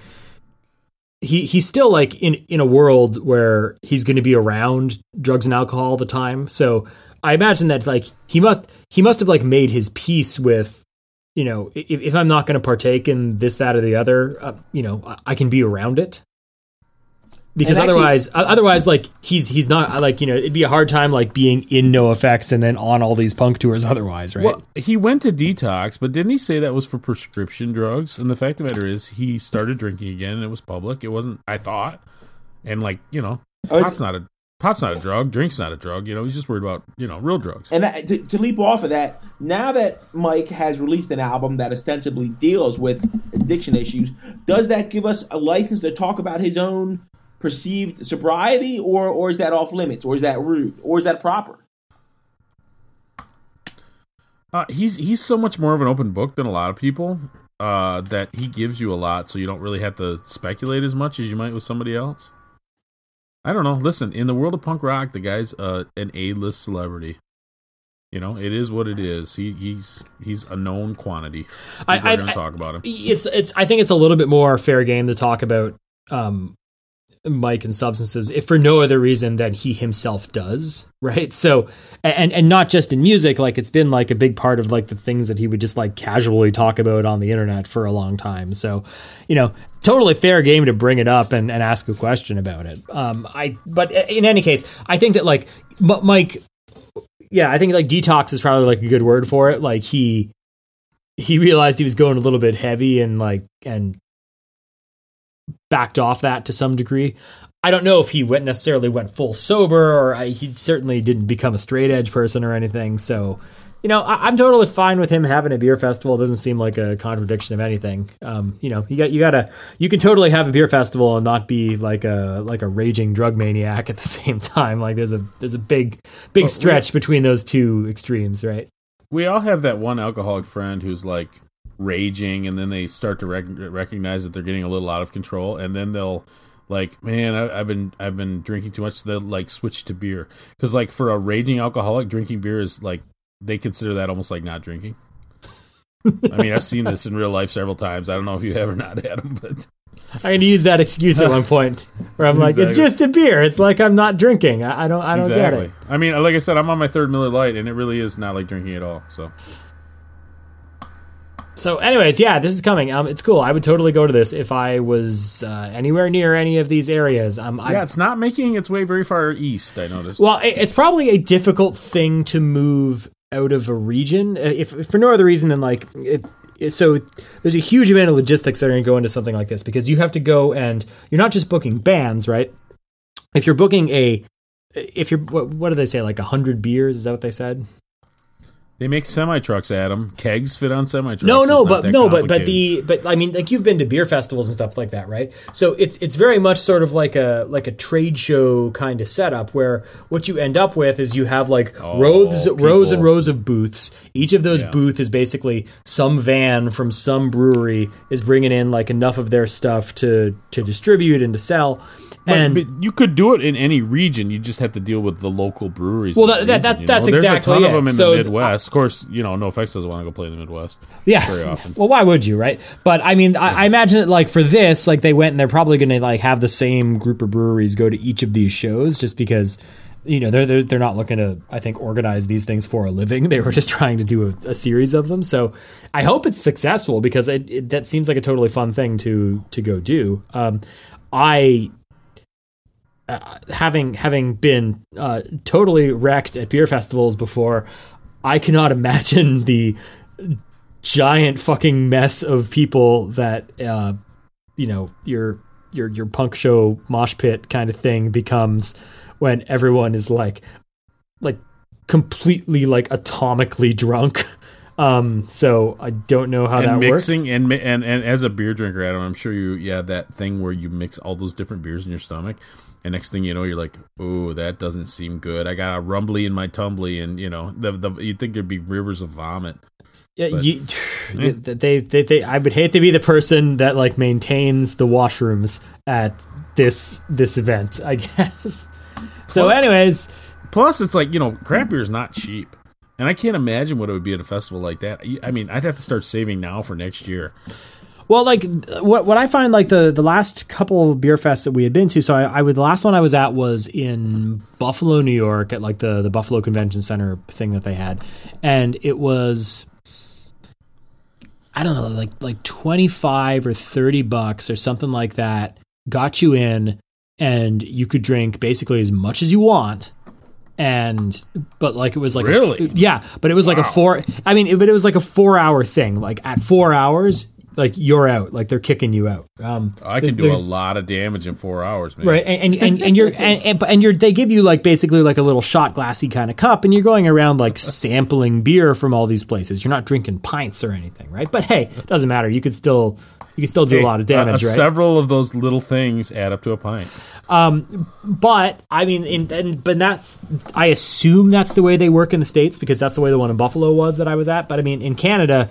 he's still like in a world where he's going to be around drugs and alcohol all the time. So I imagine that like he must have like made his peace with, if I'm not going to partake in this, that, or the other, I can be around it. Because otherwise, like he's not like, it'd be a hard time like being in NoFX and then on all these punk tours otherwise, right? Well, he went to detox, but didn't he say that was for prescription drugs? And the fact of the matter is, he started drinking again, and it was public. It wasn't, I thought, and like pot's not a drug, drink's not a drug. He's just worried about real drugs. And to leap off of that, now that Mike has released an album that ostensibly deals with addiction issues, does that give us a license to talk about his own perceived sobriety, or is that off limits, or is that rude, or is that proper? He's so much more of an open book than a lot of people that he gives you a lot, so you don't really have to speculate as much as you might with somebody else. I don't know. Listen, in the world of punk rock, the guy's an A-list celebrity. It is what it is. He's a known quantity. People are going to talk about him. I think it's a little bit more fair game to talk about Mike and substances, if for no other reason than he himself does, right? So, and not just in music, like it's been like a big part of like the things that he would just like casually talk about on the internet for a long time. So, totally fair game to bring it up and ask a question about it. But in any case, I think that like Mike, I think like detox is probably like a good word for it. Like he realized he was going a little bit heavy and backed off that to some degree. I don't know if he necessarily went full sober, or he certainly didn't become a straight edge person or anything. So, I'm totally fine with him having a beer festival. It doesn't seem like a contradiction of anything. You can totally have a beer festival and not be like a raging drug maniac at the same time. Like there's a big stretch between those two extremes, right? We all have that one alcoholic friend who's like raging, and then they start to recognize that they're getting a little out of control, and then they'll like, man, I've been drinking too much. So they'll like switch to beer, because like for a raging alcoholic, drinking beer is like they consider that almost like not drinking. I mean, I've seen this in real life several times. I don't know if you have or not, Adam, but I can use that excuse at one point where I'm like, it's just a beer. It's like I'm not drinking. I don't get it. I mean, like I said, I'm on my third Miller Lite, and it really is not like drinking at all. So anyways, yeah, this is coming. It's cool. I would totally go to this if I was anywhere near any of these areas. It's not making its way very far east, I noticed. Well, it's probably a difficult thing to move out of a region, if for no other reason than like so there's a huge amount of logistics that are going to go into something like this, because you have to go, and you're not just booking bands, right? If you're booking what do they say, like 100 beers? Is that what they said? They make semi-trucks, Adam. Kegs fit on semi-trucks. But I mean, like, you've been to beer festivals and stuff like that, right? So it's very much sort of like a trade show kind of setup, where what you end up with is you have like rows and rows of booths. Each of those booths is basically some van from some brewery is bringing in like enough of their stuff to distribute and to sell. But you could do it in any region. You just have to deal with the local breweries. Well, that's exactly it. There's a ton of them in the Midwest. Of course, NoFX doesn't want to go play in the Midwest. Yeah. Very often. Well, why would you, right? But I mean, I imagine that like for this, like they went and they're probably going to like have the same group of breweries go to each of these shows, just because they're not looking to, I think, organize these things for a living. They were just trying to do a series of them. So I hope it's successful, because that seems like a totally fun thing to go do. Having been totally wrecked at beer festivals before, I cannot imagine the giant fucking mess of people that your punk show mosh pit kind of thing becomes when everyone is like completely like atomically drunk. So I don't know how that works. And as a beer drinker, Adam, I'm sure you have that thing where you mix all those different beers in your stomach, and next thing you know, you're like, "Oh, that doesn't seem good. I got a rumbly in my tumbly," and you'd think there'd be rivers of vomit. Yeah, I would hate to be the person that like maintains the washrooms at this event, I guess. So, anyways, plus it's like, craft beer is not cheap. And I can't imagine what it would be at a festival like that. I mean, I'd have to start saving now for next year. Well, like what I find, like the last couple of beer fests that we had been to. So the last one I was at was in Buffalo, New York, at like the Buffalo Convention Center thing that they had, and it was, I don't know, like $25 or $30 or something like that. Got you in, and you could drink basically as much as you want. But like it was like really, but it was like a 4-hour thing. Like at 4 hours, like you're out. Like they're kicking you out. I can do a lot of damage in 4 hours, man. Right, and they give you like basically like a little shot glassy kind of cup, and you're going around like sampling beer from all these places. You're not drinking pints or anything, right? But hey, it doesn't matter. You could still do a lot of damage, right? Several of those little things add up to a pint. But I mean, I assume that's the way they work in the States, because that's the way the one in Buffalo was that I was at. But I mean, in Canada,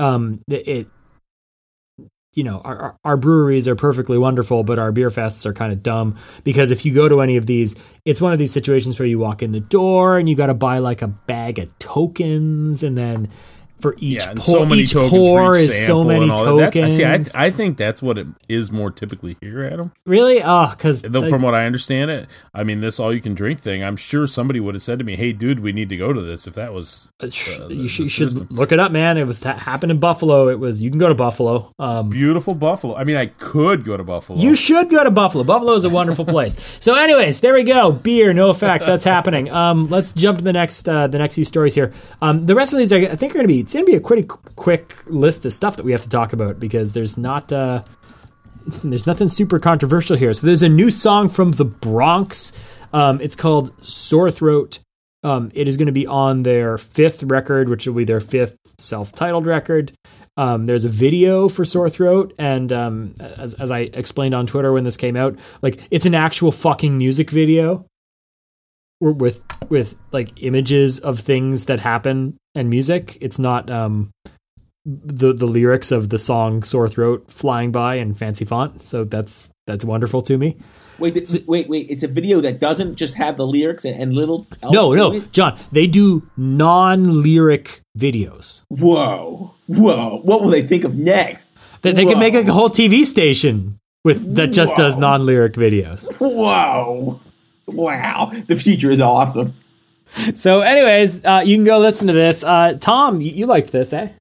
our breweries are perfectly wonderful, but our beer fests are kind of dumb, because if you go to any of these, it's one of these situations where you walk in the door and you got to buy like a bag of tokens, and then for each pour is so many tokens. I think that's what it is more typically here, Adam. Really? Oh, because from what I understand it, I mean, this all-you-can-drink thing, I'm sure somebody would have said to me, "Hey, dude, we need to go to this." If that was you should look it up, man. It was happened in Buffalo. You can go to Buffalo. Beautiful Buffalo. I mean, I could go to Buffalo. You should go to Buffalo. Buffalo is a wonderful place. So, anyways, there we go. Beer, NoFX. That's happening. Let's jump to the next few stories here. The rest of these, I think, are going to be. It's going to be a pretty quick list of stuff that we have to talk about, because there's not there's nothing super controversial here. So there's a new song from the Bronx. It's called Sore Throat. It is going to be on their 5th record, which will be their 5th self-titled record. There's a video for Sore Throat, and as I explained on Twitter when this came out, like it's an actual fucking music video with like images of things that happen and music. It's not the lyrics of the song Sore Throat flying by in fancy font. So that's wonderful to me. Wait! It's a video that doesn't just have the lyrics and little. No, John. They do non-lyric videos. Whoa! What will they think of next? They can make like a whole TV station that just does non-lyric videos. Whoa! Wow! The future is awesome. So, anyways, you can go listen to this. Tom, you liked this, eh?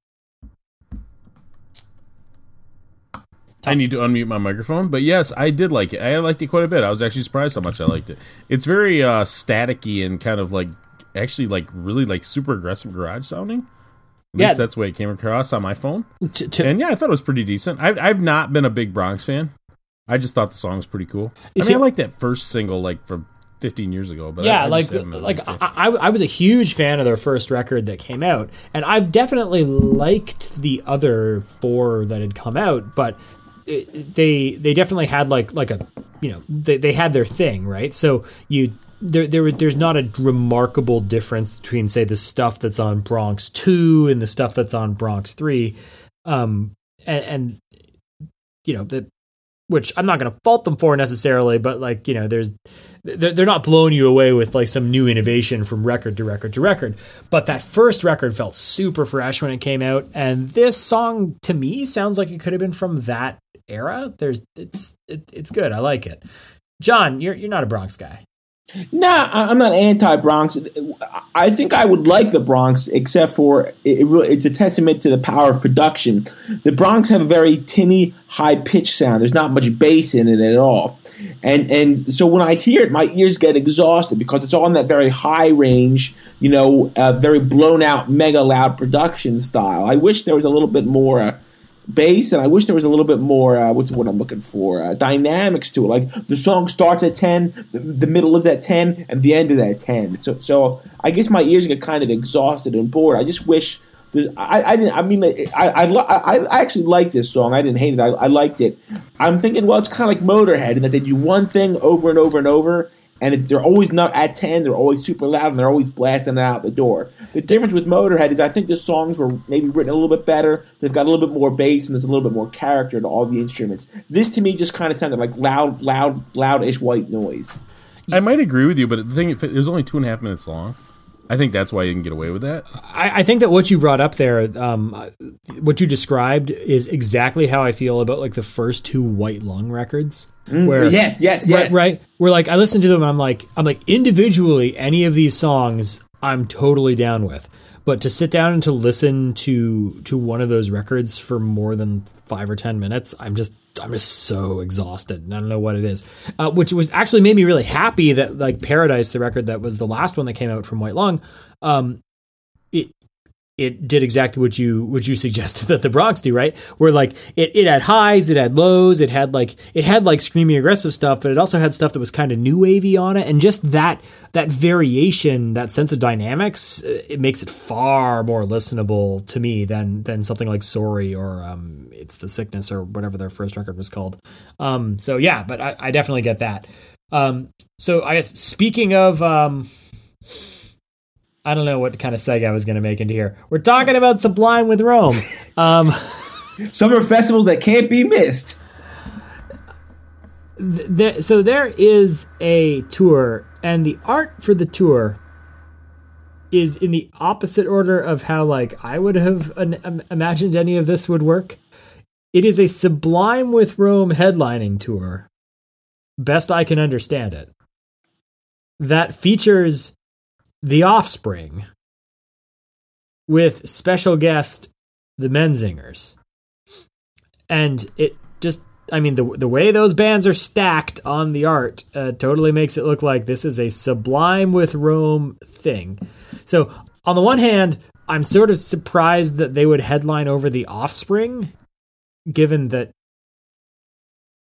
I need to unmute my microphone, but yes, I did like it. I liked it quite a bit. I was actually surprised how much I liked it. It's very staticky and kind of like actually like really like super aggressive garage sounding. At least that's the way it came across on my phone. And yeah, I thought it was pretty decent. I've not been a big Bronx fan. I just thought the song was pretty cool. I like that first single like from 15 years ago. But yeah, I was a huge fan of their first record that came out, and I've definitely liked the other 4 that had come out, but they definitely had like a, you know, they had their thing, right? So there's not a remarkable difference between, say, the stuff that's on Bronx 2 and the stuff that's on Bronx 3, and you know, which I'm not going to fault them for necessarily, but like, you know, they're not blowing you away with like some new innovation from record to record to record. But that first record felt super fresh when it came out, and this song to me sounds like it could have been from that era. It's good. I like it. John, you're not a Bronx guy. Nah, I'm not anti-Bronx. I think I would like the Bronx, except for it's a testament to the power of production. The Bronx have a very tinny, high-pitched sound. There's not much bass in it at all. And so when I hear it, my ears get exhausted because it's all in that very high range, you know, very blown-out, mega-loud production style. I wish there was a little bit more bass, and I wish there was a little bit more, what's what I'm looking for, dynamics to it. Like the song starts at 10, the middle is at 10, and the end is at 10. So I guess my ears get kind of exhausted and bored. I just wish I actually liked this song. I didn't hate it. I liked it. I'm thinking, well, it's kind of like Motorhead in that they do one thing over and over and over, and they're always not at 10. They're always super loud, and they're always blasting it out the door. The difference with Motorhead is I think the songs were maybe written a little bit better. They've got a little bit more bass, and there's a little bit more character to all the instruments. This, to me, just kind of sounded like loud-ish white noise. I might agree with you, but the thing, it was only 2.5 minutes long. I think that's why you can get away with that. I think that what you brought up there, what you described, is exactly how I feel about like the first 2 White Lung records. Where, yes. Right. Where like I listen to them, and I'm like individually, any of these songs I'm totally down with. But to sit down and to listen to one of those records for more than 5 or 10 minutes, I'm just so exhausted, and I don't know what it is. Which was actually made me really happy that like Paradise, the record that was the last one that came out from White Lung, it did exactly what you suggested that the Bronx do, right? Where like it had highs, it had lows, it had like screamy aggressive stuff, but it also had stuff that was kind of new wavy on it, and just that variation, that sense of dynamics, it makes it far more listenable to me than something like Sorry or It's the Sickness or whatever their first record was called. So yeah, but I definitely get that. So I guess speaking of I don't know what kind of seg I was going to make into here. We're talking about Sublime with Rome. Summer festivals that can't be missed. So there is a tour, and the art for the tour is in the opposite order of how like I would have imagined any of this would work. It is a Sublime with Rome headlining tour, best I can understand it, that features The Offspring with special guest the Menzingers. And it just, I mean, the way those bands are stacked on the art totally makes it look like this is a Sublime with Rome thing. So on the one hand, I'm sort of surprised that they would headline over The Offspring, given that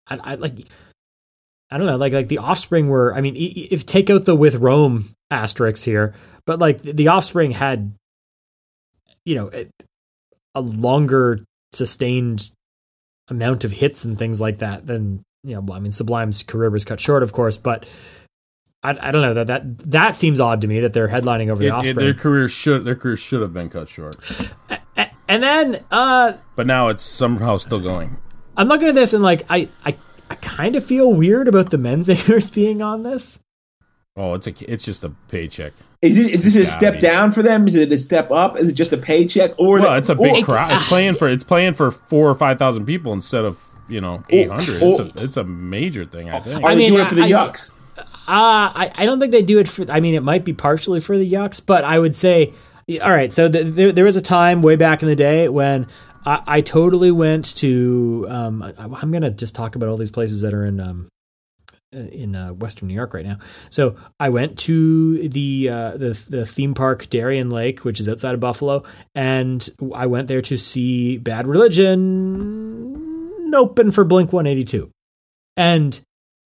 I don't know, like the Offspring were, I mean, if take out the with Rome asterisks here, but like the Offspring had, you know, a longer sustained amount of hits and things like that than, you know, I mean, Sublime's career was cut short, of course, but I don't know, that seems odd to me that they're headlining over the Offspring. Their career should have been cut short. And then but now it's somehow still going. I'm looking at this and like I kind of feel weird about the Menzingers being on this. Oh, it's just a paycheck. Is this a step down for them? Is it a step up? Is it just a paycheck? Or it's a big crowd. It's playing for 4,000 or 5,000 people instead of 800. It's a major thing. I think. Are they doing it for the Yucks? I don't think they do it for. I mean, it might be partially for the Yucks, but I would say, all right. So there was a time way back in the day when I totally went to. I'm gonna just talk about all these places that are in Western New York right now. So I went to the theme park Darien Lake, which is outside of Buffalo, and I went there to see Bad Religion open for Blink-182, and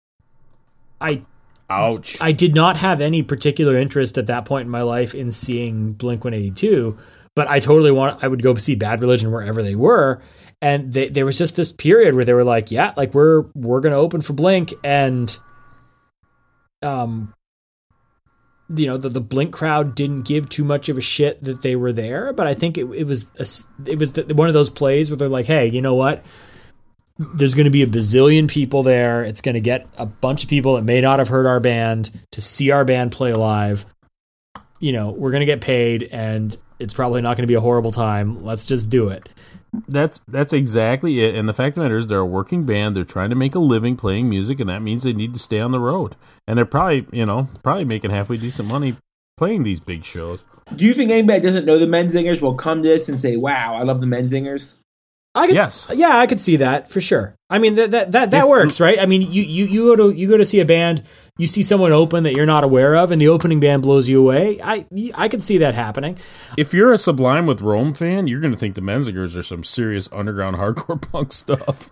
Ouch. I did not have any particular interest at that point in my life in seeing Blink-182, but I would go see Bad Religion wherever they were. And there was just this period where they were like, yeah, like we're going to open for Blink. And, the Blink crowd didn't give too much of a shit that they were there. But I think it was one of those plays where they're like, hey, you know what? There's going to be a bazillion people there. It's going to get a bunch of people that may not have heard our band to see our band play live. We're going to get paid, and it's probably not going to be a horrible time. Let's just do it. That's exactly it. And the fact of the matter is they're a working band. They're trying to make a living playing music, and that means they need to stay on the road. And they're probably making halfway decent money playing these big shows. Do you think anybody that doesn't know the Menzingers will come to this and say, wow, I love the Menzingers? Yes. Yeah, I could see that for sure. I mean, that works, right? I mean, you go to see a band, you see someone open that you're not aware of, and the opening band blows you away. I could see that happening. If you're a Sublime with Rome fan, you're going to think the Menzingers are some serious underground hardcore punk stuff.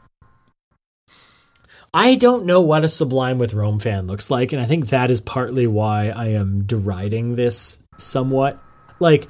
I don't know what a Sublime with Rome fan looks like, and I think that is partly why I am deriding this somewhat. Like,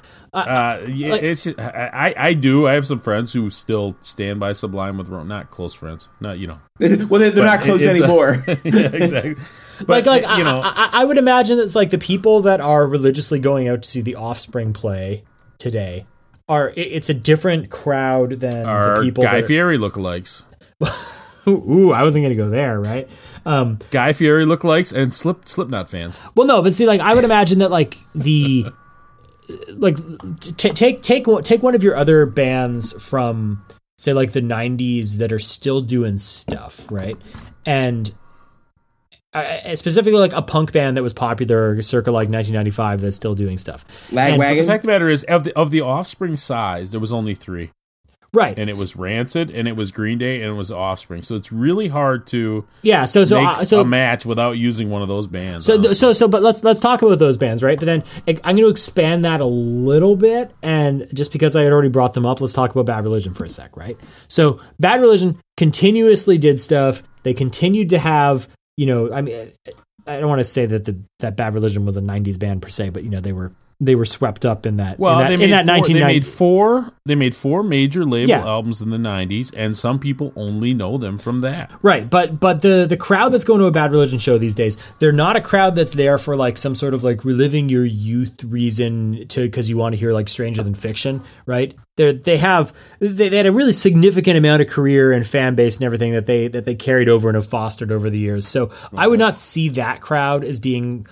I do. I have some friends who still stand by Sublime with Rome. Not close friends. Not well, they're not close anymore. Yeah, exactly. But I would imagine it's like the people that are religiously going out to see the Offspring play today it's a different crowd than the people. Guy Fieri lookalikes. Ooh, I wasn't going to go there, right? Guy Fieri lookalikes and Slipknot fans. Well, no, but see, like I would imagine that like the. Like take one of your other bands from say like the 90s that are still doing stuff, right? And specifically like a punk band that was popular circa like 1995 that's still doing stuff. Lagwagon. The fact of the matter is of the Offspring size, there was only 3. Right. And it was Rancid, and it was Green Day, and it was Offspring. So it's really hard to make a match without using one of those bands. But let's talk about those bands, right? But then I'm going to expand that a little bit, and just because I had already brought them up, let's talk about Bad Religion for a sec, right? So Bad Religion continuously did stuff. They continued to have, I mean, I don't want to say that Bad Religion was a 90s band per se, but they were swept up in that. Well, they made 4 major label albums in the 90s, and some people only know them from that. Right, but the crowd that's going to a Bad Religion show these days, they're not a crowd that's there for like some sort of like reliving your youth reason because you want to hear like Stranger Than Fiction, right? They had a really significant amount of career and fan base and everything that they carried over and have fostered over the years. So I would not see that crowd as being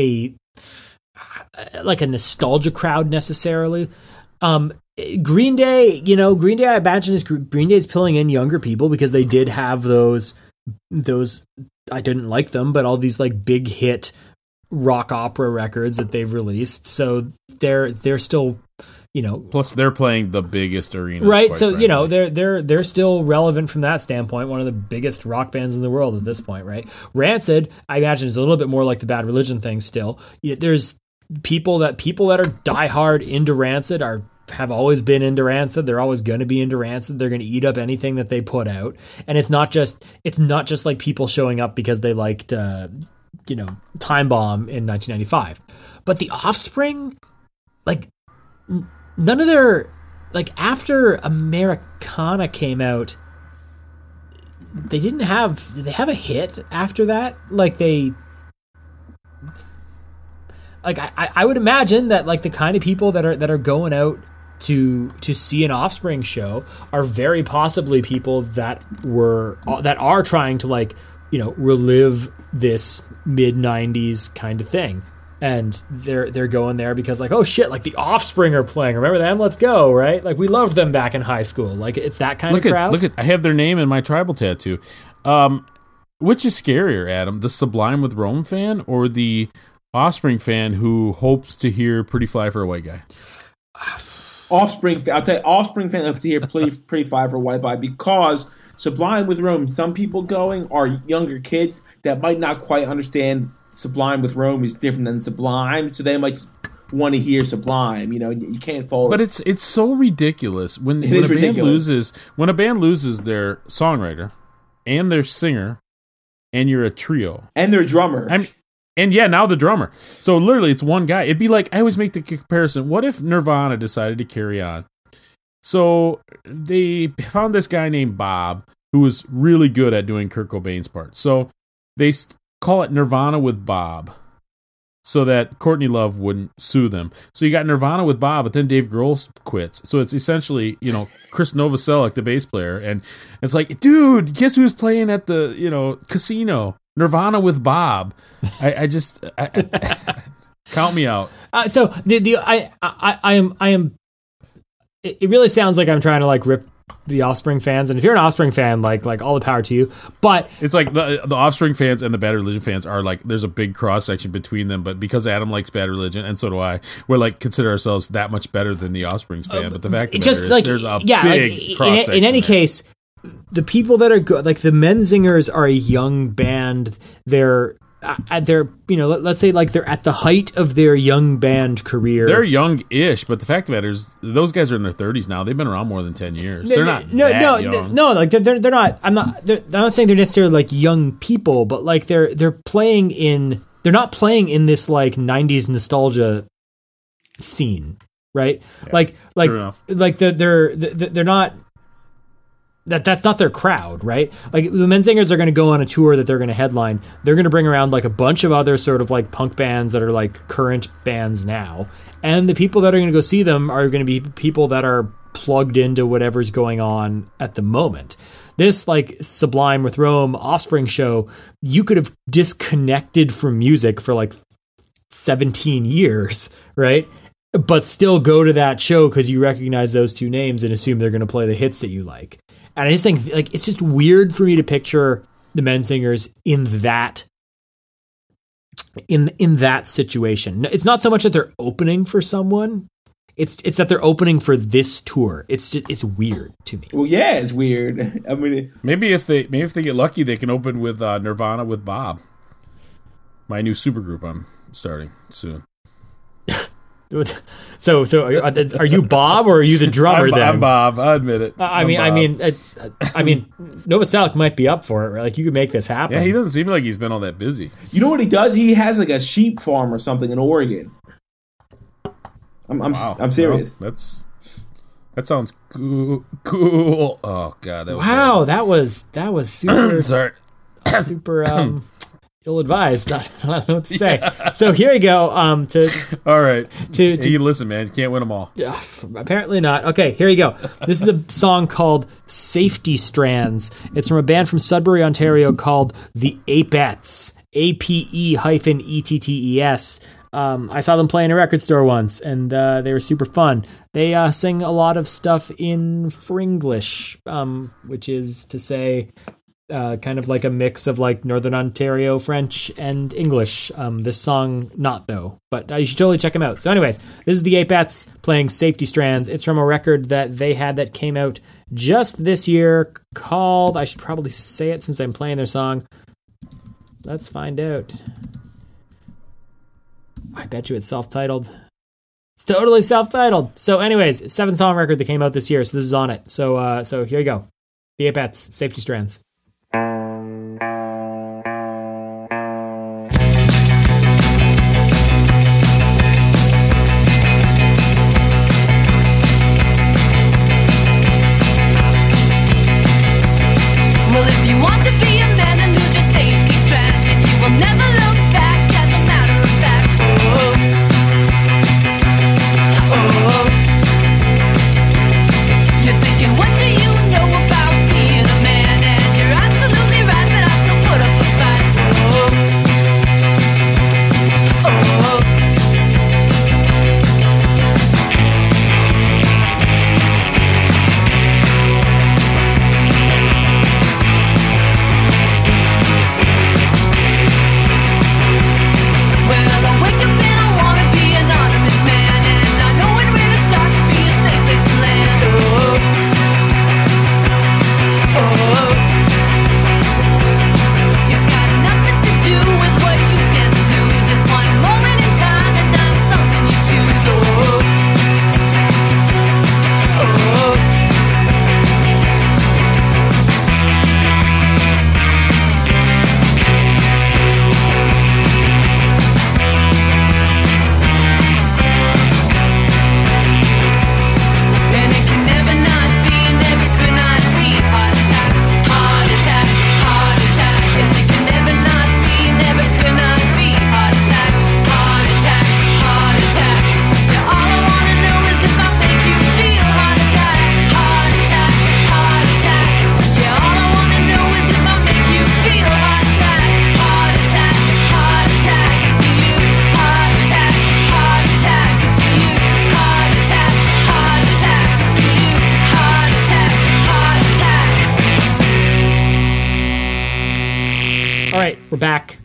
like a nostalgia crowd necessarily. Green Day, I imagine Green Day's pulling in younger people because they did have those I didn't like them, but all these like big hit rock opera records that they've released. So they're still, plus they're playing the biggest arena. Right. So, frankly. They're still relevant from that standpoint. One of the biggest rock bands in the world at this point, right? Rancid, I imagine, is a little bit more like the Bad Religion thing still. There's people that are diehard into Rancid are have always been into Rancid. They're always going to be into Rancid. They're going to eat up anything that they put out. And it's not just like people showing up because they liked, Time Bomb in 1995. But the Offspring, like, none of their, like, after Americana came out, did they have a hit after that? Like, I would imagine that, like, the kind of people that are going out to see an Offspring show are very possibly people that are trying to, like, relive this mid-90s kind of thing. And they're going there because, like, oh shit, like the Offspring are playing. Remember them? Let's go, right? Like, we loved them back in high school. Like, it's that kind of crowd. I have their name in my tribal tattoo. Which is scarier, Adam? The Sublime with Rome fan or the Offspring fan who hopes to hear Pretty Fly for a White Guy? Offspring fan. I'll tell you, Offspring fan hope to hear Pretty Fly for a White Guy because Sublime with Rome, some people going are younger kids that might not quite understand Sublime with Rome is different than Sublime, so they might just want to hear Sublime. You can't follow. But it's so ridiculous when a band loses their songwriter and their singer, and you're a trio and their drummer. Now the drummer. So literally, it's one guy. It'd be like, I always make the comparison. What if Nirvana decided to carry on? So they found this guy named Bob who was really good at doing Kurt Cobain's part. So they call it Nirvana with Bob so that Courtney Love wouldn't sue them. So you got Nirvana with Bob, but then Dave Grohl quits. So it's essentially, Chris Novoselic, the bass player. And it's like, dude, guess who's playing at the, casino? Nirvana with Bob. I just count me out. So I am. It really sounds like I'm trying to, like, rip the Offspring fans, and if you're an Offspring fan, like all the power to you. But it's like the Offspring fans and the Bad Religion fans are like, there's a big cross section between them. But because Adam likes Bad Religion and so do I, we're like consider ourselves that much better than the Offspring fan. But the fact of the matter is, there's a big cross section. In any case, the people that are good, like the Menzingers, are a young band. They're let's say, like, they're at the height of their young band career. They're young-ish, but the fact of the matter is, those guys are in their 30s now. They've been around more than 10 years. They're not young. No, like they're not. I'm not saying they're necessarily, like, young people, but, like, they're playing in. They're not playing in this, like, 90s nostalgia scene, right? Yeah, like they're not. That's not their crowd, right? Like, the Menzingers are going to go on a tour that they're going to headline. They're going to bring around, like, a bunch of other sort of, like, punk bands that are, like, current bands now. And the people that are going to go see them are going to be people that are plugged into whatever's going on at the moment. This, like, Sublime with Rome Offspring show, you could have disconnected from music for, like, 17 years, right? But still go to that show because you recognize those two names and assume they're going to play the hits that you like. And I just think, like, it's just weird for me to picture the Menzingers in that situation. It's not so much that they're opening for someone; it's that they're opening for this tour. It's weird to me. Well, yeah, it's weird. I mean, maybe if they get lucky, they can open with Nirvana with Bob, my new supergroup I'm starting soon. So are you Bob or are you the drummer? I'm Bob. I admit it. I mean, Novoselic might be up for it. Right? Like, you could make this happen. Yeah, he doesn't seem like he's been all that busy. You know what he does? He has, like, a sheep farm or something in Oregon. I'm serious. Well, that sounds cool. Oh God, that was super. Sorry, super. Ill-advised. I don't know what to say. Yeah. So here you go. All right. You listen, man. You can't win them all. Apparently not. Okay, here you go. This is a song called Safety Strands. It's from a band from Sudbury, Ontario called The Apettes. APE-ETTES. I saw them play in a record store once, and they were super fun. They sing a lot of stuff in Fringlish, which is to say... kind of like a mix of, like, Northern Ontario French and English. This song, not though, but you should totally check them out. So anyways, this is the Apettes playing Safety Strands. It's from a record that they had that came out just this year called, I should probably say it since I'm playing their song. Let's find out. I bet you it's self-titled. It's totally self-titled. So anyways, 7-song record that came out this year, so this is on it. So here you go. The Apettes, Safety Strands. We're back.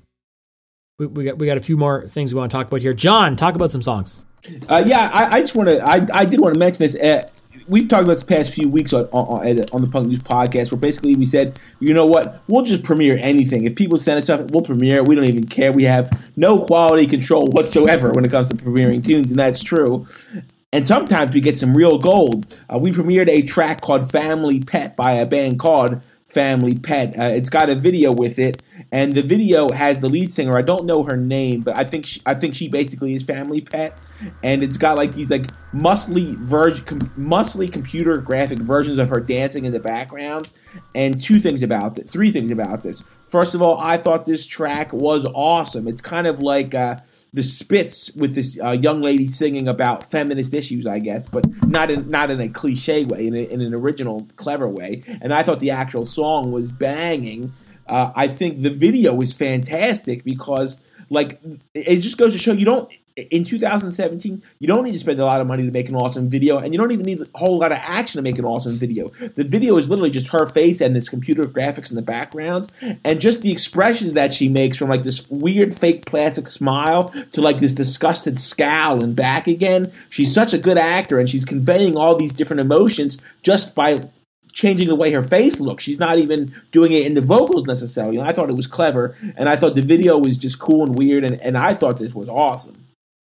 We got a few more things we want to talk about here. John, talk about some songs. I just want to. I did want to mention this. We've talked about this past few weeks on the Punk News podcast, where basically we said, you know what, we'll just premiere anything. If people send us stuff, we'll premiere it. We don't even care. We have no quality control whatsoever when it comes to premiering tunes, and that's true. And sometimes we get some real gold. We premiered a track called Family Pet by a band called Family Pet. It's got a video with it, and the video has the lead singer. I don't know her name, but I think she basically is Family Pet, and it's got like these like muscly computer graphic versions of her dancing in the background. And three things about this. First of all, I thought this track was awesome. It's kind of like the Spits with this young lady singing about feminist issues, I guess, but not in a cliche way, in an original, clever way. And I thought the actual song was banging. I think the video is fantastic because, like, it just goes to show in 2017, you don't need to spend a lot of money to make an awesome video, and you don't even need a whole lot of action to make an awesome video. The video is literally just her face and this computer graphics in the background, and just the expressions that she makes, from like this weird fake plastic smile to like this disgusted scowl and back again. She's such a good actor, and she's conveying all these different emotions just by changing the way her face looks. She's not even doing it in the vocals necessarily. And I thought it was clever, and I thought the video was just cool and weird, and I thought this was awesome.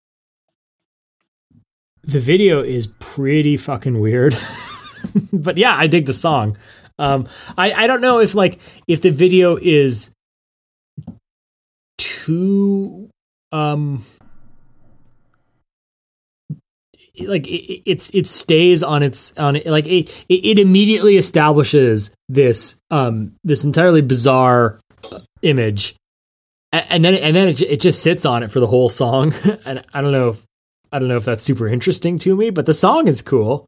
The video is pretty fucking weird. But yeah, I dig the song. I don't know if the video is too it stays on it immediately establishes this entirely bizarre image, and then it just sits on it for the whole song. And I don't know if that's super interesting to me, but the song is cool.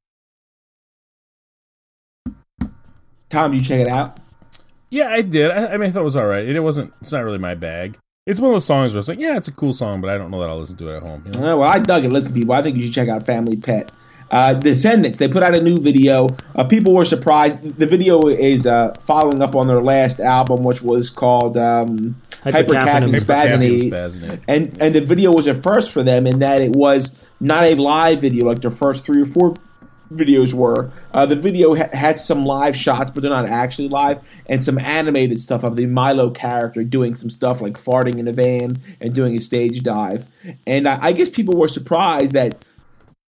Tom, you check it out? Yeah, I did. I mean, I thought it was all right. It's not really my bag. It's one of those songs where it's like, yeah, it's a cool song, but I don't know that I'll listen to it at home. You know? Well, I dug it. Listen, people, I think you should check out Family Pet. Descendants, they put out a new video. People were surprised. The video is following up on their last album, which was called Hypercaffeine Spasinated. And the video was a first for them in that it was not a live video like their first 3 or 4 videos were. The video has some live shots, but they're not actually live, and some animated stuff of the Milo character doing some stuff like farting in a van and doing a stage dive. And I guess people were surprised that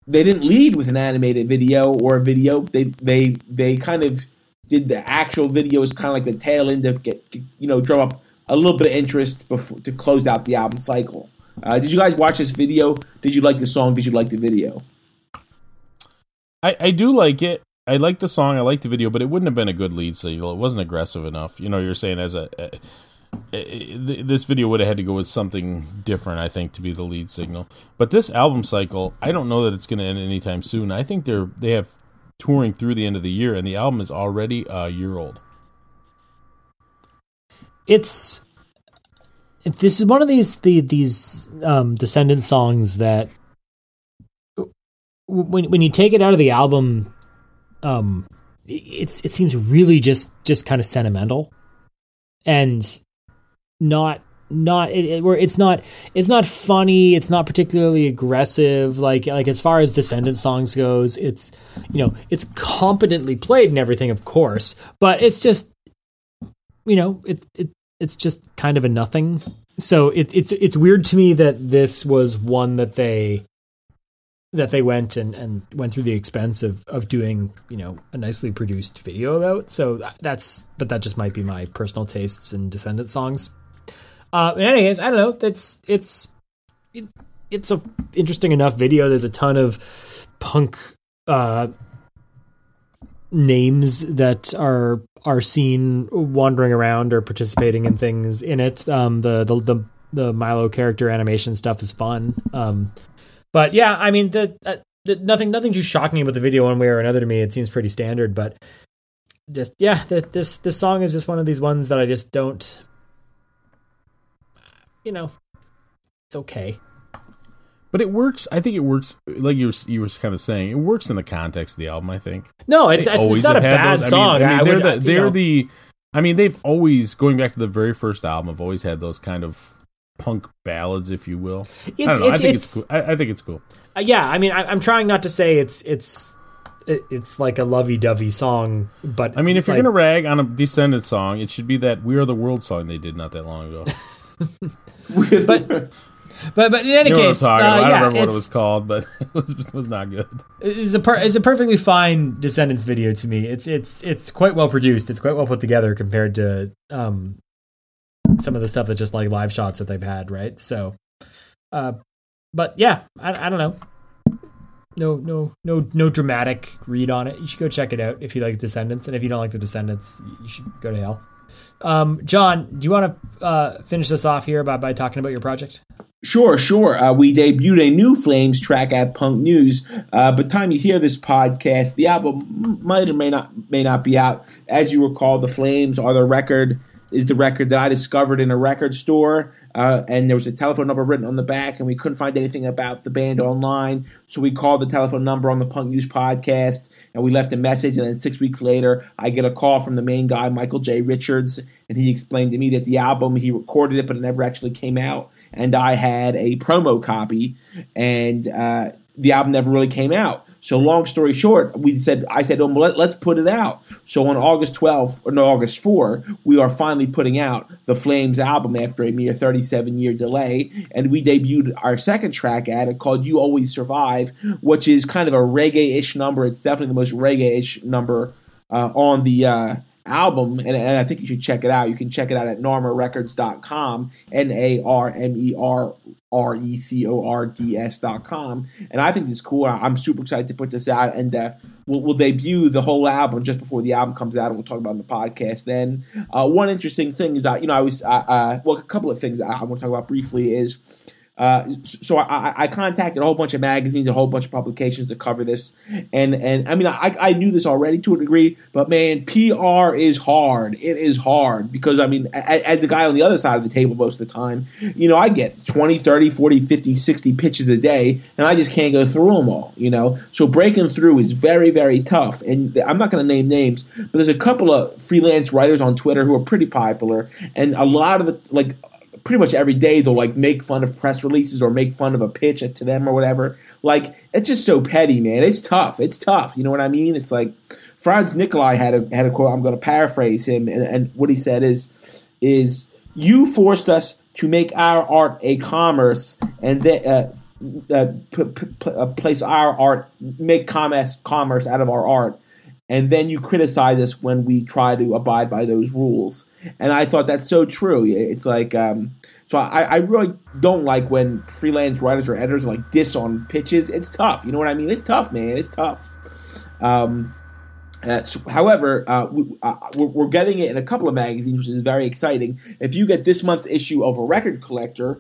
they didn't lead with an animated video or a video. They kind of did the actual videos kind of like the tail end to get, drum up a little bit of interest before to close out the album cycle. Did you guys watch this video? Did you like the song? Did you like the video? I do like it. I like the song. I like the video, but it wouldn't have been a good lead single. It wasn't aggressive enough. You're saying this video would have had to go with something different, I think, to be the lead signal. But this album cycle, I don't know that it's going to end anytime soon. I think they have touring through the end of the year, and the album is already a year old. This is one of these Descendant songs that when you take it out of the album, it seems really just kind of sentimental and it's not funny. It's not particularly aggressive. Like as far as Descendant songs goes, it's competently played and everything, of course, but it's just, it's just kind of a nothing. So it's weird to me that this was one that they went and went through the expense of doing, a nicely produced video about. So but that just might be my personal tastes in Descendant songs. In any case, I don't know. It's a interesting enough video. There's a ton of punk names that are seen wandering around or participating in things in it. The Milo character animation stuff is fun. But yeah, I mean, nothing too shocking about the video one way or another to me. It seems pretty standard, but just this song is just one of these ones that I just don't. It's okay. But it works. I think it works. Like you were kind of saying, it works in the context of the album. I think. No, it's not a bad song. They've always, going back to the very first album, have always had those kind of punk ballads, if you will. I don't know. I think it's cool. I think it's cool. Yeah, I mean, I'm trying not to say it's like a lovey-dovey song, but I mean, if you're gonna rag on a Descendant song, it should be that "We Are the World" song they did not that long ago. But in any case, I don't remember what it was called, but it was not good. It's a perfectly fine Descendants video to me. It's quite well produced. It's quite well put together compared to some of the stuff that just like live shots that they've had, right? So, but yeah, I don't know. No dramatic read on it. You should go check it out if you like Descendants, and if you don't like the Descendants, you should go to hell. John, do you want to finish this off here by talking about your project? Sure. We debuted a new Flames track at Punk News. By the time you hear this podcast, the album might or may not be out. As you recall, the Flames are the record that I discovered in a record store, and there was a telephone number written on the back, and we couldn't find anything about the band online, so we called the telephone number on the Punk News podcast, and we left a message, and then 6 weeks later, I get a call from the main guy, Michael J. Richards, and he explained to me that the album, he recorded it, but it never actually came out, and I had a promo copy, and the album never really came out. So long story short, I said, oh, let's put it out. So on August 4, we are finally putting out the Flames album after a mere 37-year delay. And we debuted our second track at it called You Always Survive, which is kind of a reggae-ish number. It's definitely the most reggae-ish number on the album, and I think you should check it out. You can check it out at narmerrecords.com, NARMERRECORDS.com, and I think it's cool. I'm super excited to put this out, and we'll debut the whole album just before the album comes out, and we'll talk about it on the podcast then. One interesting thing is, a couple of things I want to talk about briefly is, so I contacted a whole bunch of magazines, a whole bunch of publications to cover this, and I mean I knew this already to a degree, but man, PR is hard. It is hard because I mean, as a guy on the other side of the table most of the time, I get 20, 30, 40, 50, 60 pitches a day, and I just can't go through them all. So breaking through is very, very tough. And I'm not going to name names, but there's a couple of freelance writers on Twitter who are pretty popular, and a lot of the pretty much every day they'll make fun of press releases or make fun of a pitch to them or whatever. It's just so petty, man. It's tough. You know what I mean? It's like Franz Nicolai had a quote. I'm going to paraphrase him, and what he said is you forced us to make our art a commerce, and place our art, make commerce out of our art, and then you criticize us when we try to abide by those rules. And I thought that's so true. It's like, so I really don't like when freelance writers or editors are like diss on pitches. It's tough. You know what I mean? It's tough, man. It's tough. However, we're getting it in a couple of magazines, which is very exciting. If you get this month's issue of a Record Collector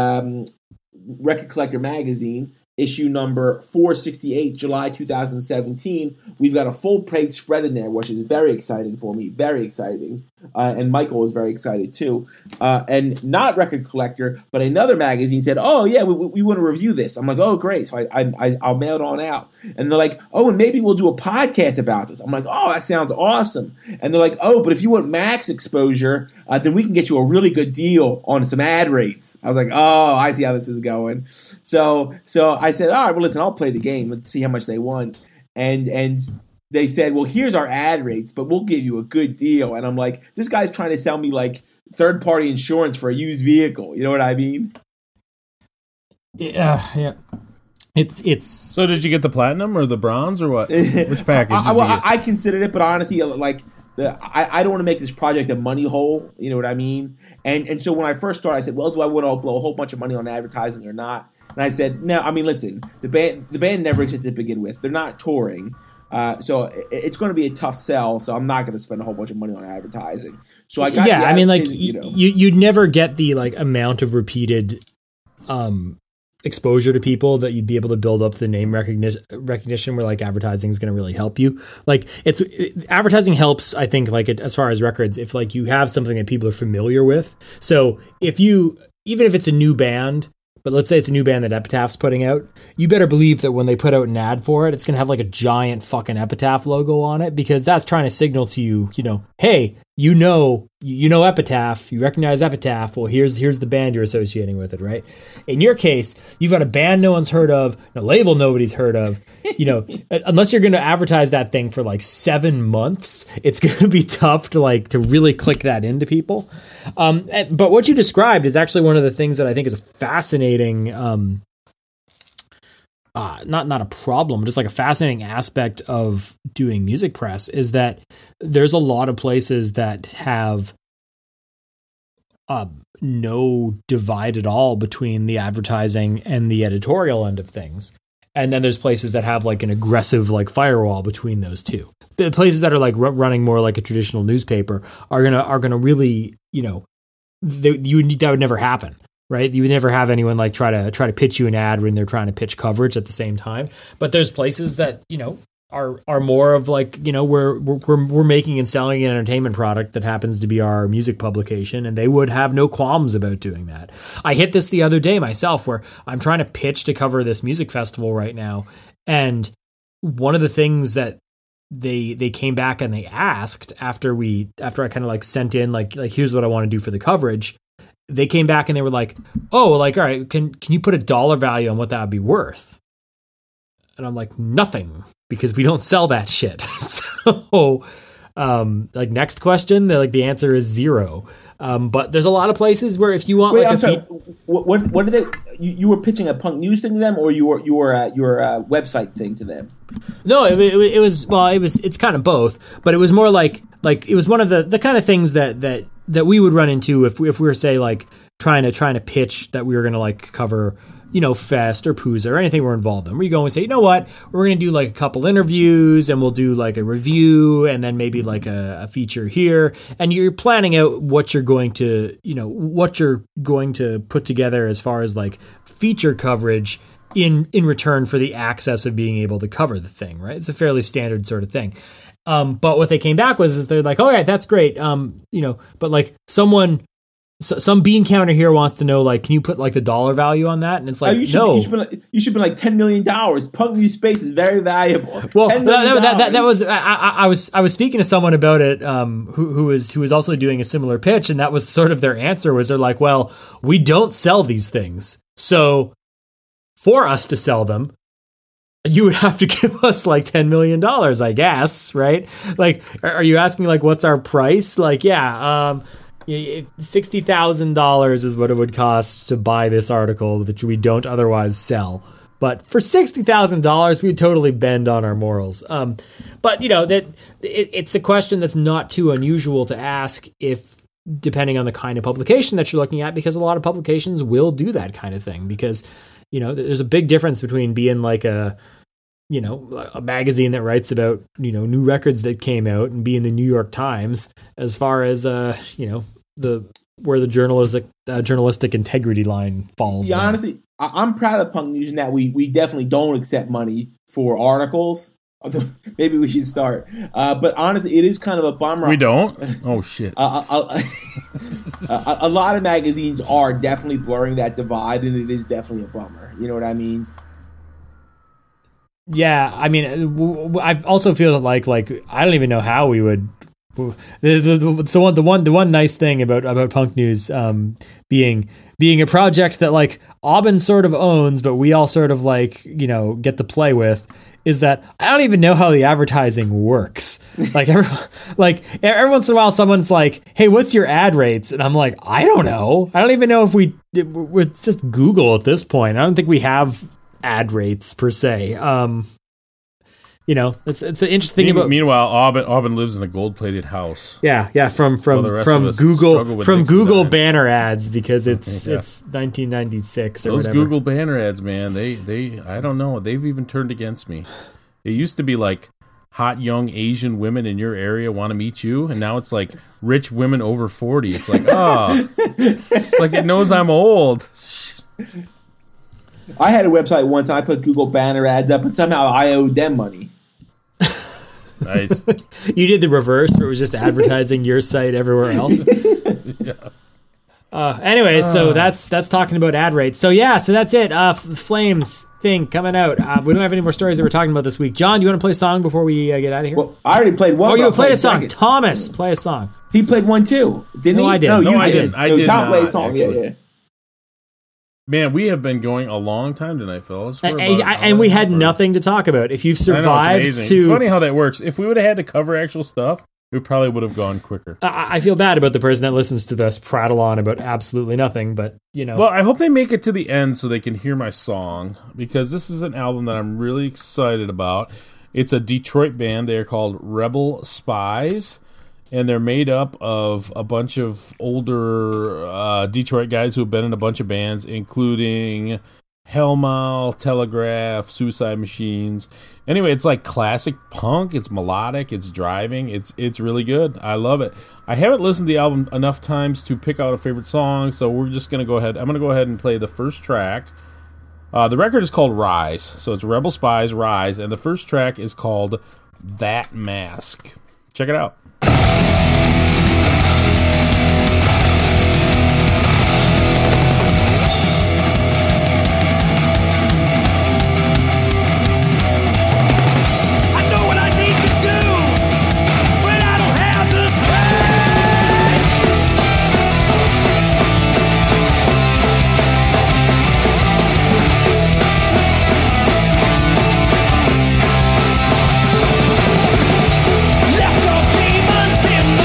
magazine, issue number 468, July 2017, we've got a full-page spread in there, which is very exciting for me, very exciting. And Michael was very excited too. And not Record Collector, but another magazine said, "Oh yeah, we want to review this." I'm like, "Oh great!" So I'll mail it on out. And they're like, "Oh, and maybe we'll do a podcast about this." I'm like, "Oh, that sounds awesome." And they're like, "Oh, but if you want max exposure, then we can get you a really good deal on some ad rates." I was like, "Oh, I see how this is going." So I said, "All right, well listen, I'll play the game. Let's see how much they want." And they said, "Well, here's our ad rates, but we'll give you a good deal." And I'm like, this guy's trying to sell me like third-party insurance for a used vehicle. You know what I mean? Yeah. It's. So did you get the platinum or the bronze or what? Which package did you get? I considered it, but honestly, like, I don't want to make this project a money hole. You know what I mean? And so when I first started, I said, "Well, do I want to blow a whole bunch of money on advertising or not?" And I said, "No. I mean, listen, the band never existed to begin with. They're not touring." So it's going to be a tough sell. So I'm not going to spend a whole bunch of money on advertising. So I got I mean, like you'd never get the like amount of repeated exposure to people that you'd be able to build up the name recognition where like advertising is going to really help you. Like advertising helps, I think, like as far as records, if like you have something that people are familiar with. So even if it's a new band, but let's say it's a new band that Epitaph's putting out, you better believe that when they put out an ad for it, it's going to have like a giant fucking Epitaph logo on it, because that's trying to signal to you, hey, you know Epitaph, you recognize Epitaph. Well, here's the band you're associating with it, right? In your case, you've got a band no one's heard of, a label nobody's heard of. Unless you're going to advertise that thing for like 7 months, it's going to be tough to really click that into people. But what you described is actually one of the things that I think is a fascinating, not a problem, just like a fascinating aspect of doing music press, is that there's a lot of places that have no divide at all between the advertising and the editorial end of things. And then there's places that have like an aggressive like firewall between those two. The places that are like running more like a traditional newspaper are gonna really, that would never happen, right? You would never have anyone like try to pitch you an ad when they're trying to pitch coverage at the same time. But there's places that are more of like, we're making and selling an entertainment product that happens to be our music publication, and they would have no qualms about doing that. I hit this the other day myself, where I'm trying to pitch to cover this music festival right now, and one of the things that they came back and they asked after I kind of like sent in like here's what I want to do for the coverage, they came back and they were like, "Oh, like, all right, can you put a dollar value on what that would be worth?" And I'm like, "Nothing, because we don't sell that shit." So, like, next question, the answer is 0. But there's a lot of places where if you want, what did they? You were pitching a punk news thing to them, or your website thing to them? No, it's kind of both, but it was more like it was one of the kind of things that we would run into if we were, say, like trying to pitch that we were going to like cover, Fest or Pooza or anything we're involved in, where you go and say, you know what, we're going to do like a couple interviews and we'll do like a review and then maybe like a feature here. And you're planning out what you're going to put together as far as like feature coverage in return for the access of being able to cover the thing, right? It's a fairly standard sort of thing. But what they came back was, they're like, all right, that's great. But like some bean counter here wants to know, like, can you put like the dollar value on that? And it's like, no. You should be like $10 million. Punk news space is very valuable. Well, that was I was speaking to someone about it, who was also doing a similar pitch, and that was sort of their answer. Was they're like, well, we don't sell these things, so for us to sell them, you would have to give us like $10 million, I guess, right? Like, are you asking like what's our price? Like, yeah. $60,000 is what it would cost to buy this article that we don't otherwise sell. But for $60,000, we'd totally bend on our morals. But that it's a question that's not too unusual to ask depending on the kind of publication that you're looking at, because a lot of publications will do that kind of thing. Because there's a big difference between being like a magazine that writes about new records that came out and being the New York Times, as far as where the journalistic integrity line falls. Yeah, honestly, I'm proud of Punk News in that we definitely don't accept money for articles. Maybe we should start. But honestly, it is kind of a bummer. We don't? Oh, shit. A lot of magazines are definitely blurring that divide, and it is definitely a bummer. You know what I mean? Yeah, I mean, I also feel that like I don't even know how we would. The one nice thing about Punk News being a project that like Aubin sort of owns, but we all sort of get to play with, is that I don't even know how the advertising works. Every once in a while, someone's like, "Hey, what's your ad rates?" And I'm like, "I don't know. I don't even know if it's just Google at this point. I don't think we have ad rates per se." It's an interesting thing about. Meanwhile, Aubin lives in a gold-plated house. Yeah, from Google banner ads, because it's 1996 or those whatever. Google banner ads, man. They I don't know. They've even turned against me. It used to be like hot young Asian women in your area want to meet you, and now it's like rich women over 40. It's like it's like it knows I'm old. I had a website once, and I put Google banner ads up, and somehow I owed them money. Nice. You did the reverse, where it was just advertising your site everywhere else. Yeah. Anyways, so that's talking about ad rates. So that's it. Flames thing coming out. We don't have any more stories that we're talking about this week. John, you want to play a song before we get out of here? Well, I already played one. Oh, you played a song. Thomas, play a song. He played one too, didn't he? No, I didn't. No, I didn't. I did Tom not, played a song. actually. Yeah. Man, we have been going a long time tonight, fellas. And we had nothing to talk about. If you've survived it's funny how that works. If we would have had to cover actual stuff, we probably would have gone quicker. I feel bad about the person that listens to this prattle on about absolutely nothing, but Well, I hope they make it to the end so they can hear my song, because this is an album that I'm really excited about. It's a Detroit band. They're called Rebel Spies. And they're made up of a bunch of older Detroit guys who have been in a bunch of bands, including Hellmouth, Telegraph, Suicide Machines. Anyway, it's like classic punk. It's melodic. It's driving. It's really good. I love it. I haven't listened to the album enough times to pick out a favorite song, so we're just going to go ahead. I'm going to go ahead and play the first track. The record is called Rise. So it's Rebel Spies, Rise. And the first track is called That Mask. Check it out. Left your demons in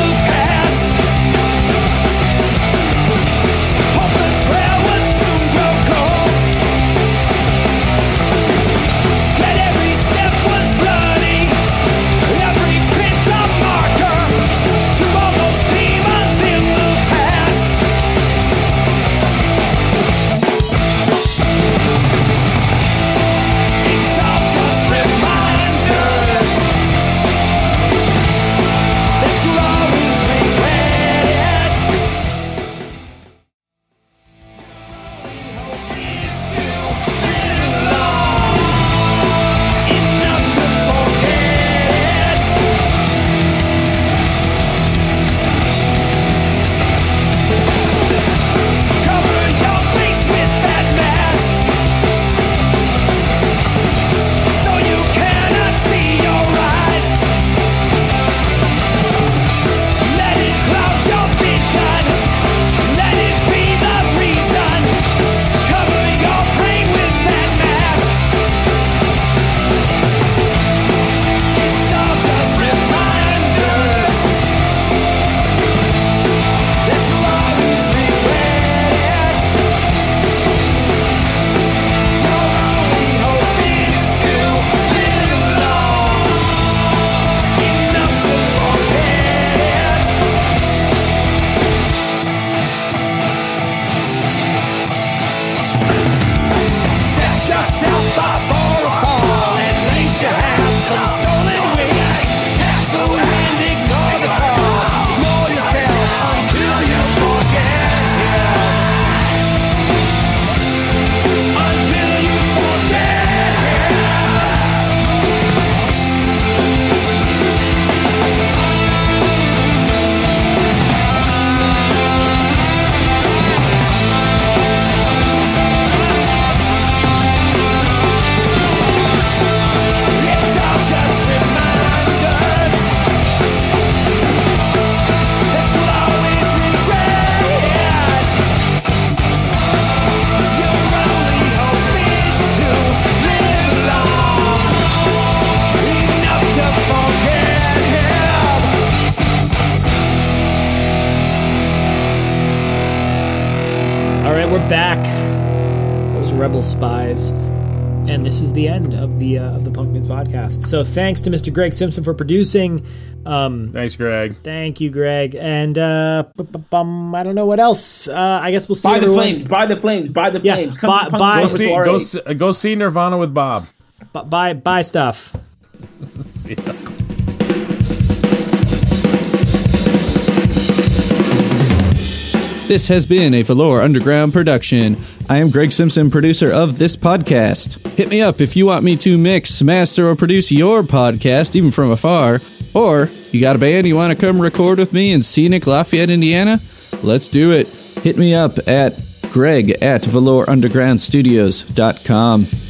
back. Those rebel spies. And this is the end of the Punk'Nudes podcast. So thanks to Mr. Greg Simpson for producing. Thanks, Greg. Thank you, Greg. And I don't know what else. I guess we'll see. Buy the flames. Buy the flames. Buy the flames. Go see Nirvana with Bob. Buy stuff. See ya. This has been a Velour Underground production. I am Greg Simpson, producer of this podcast. Hit me up if you want me to mix, master, or produce your podcast, even from afar. Or you got a band you want to come record with me in scenic Lafayette, Indiana? Let's do it. Hit me up at greg@VelourUndergroundStudios.com.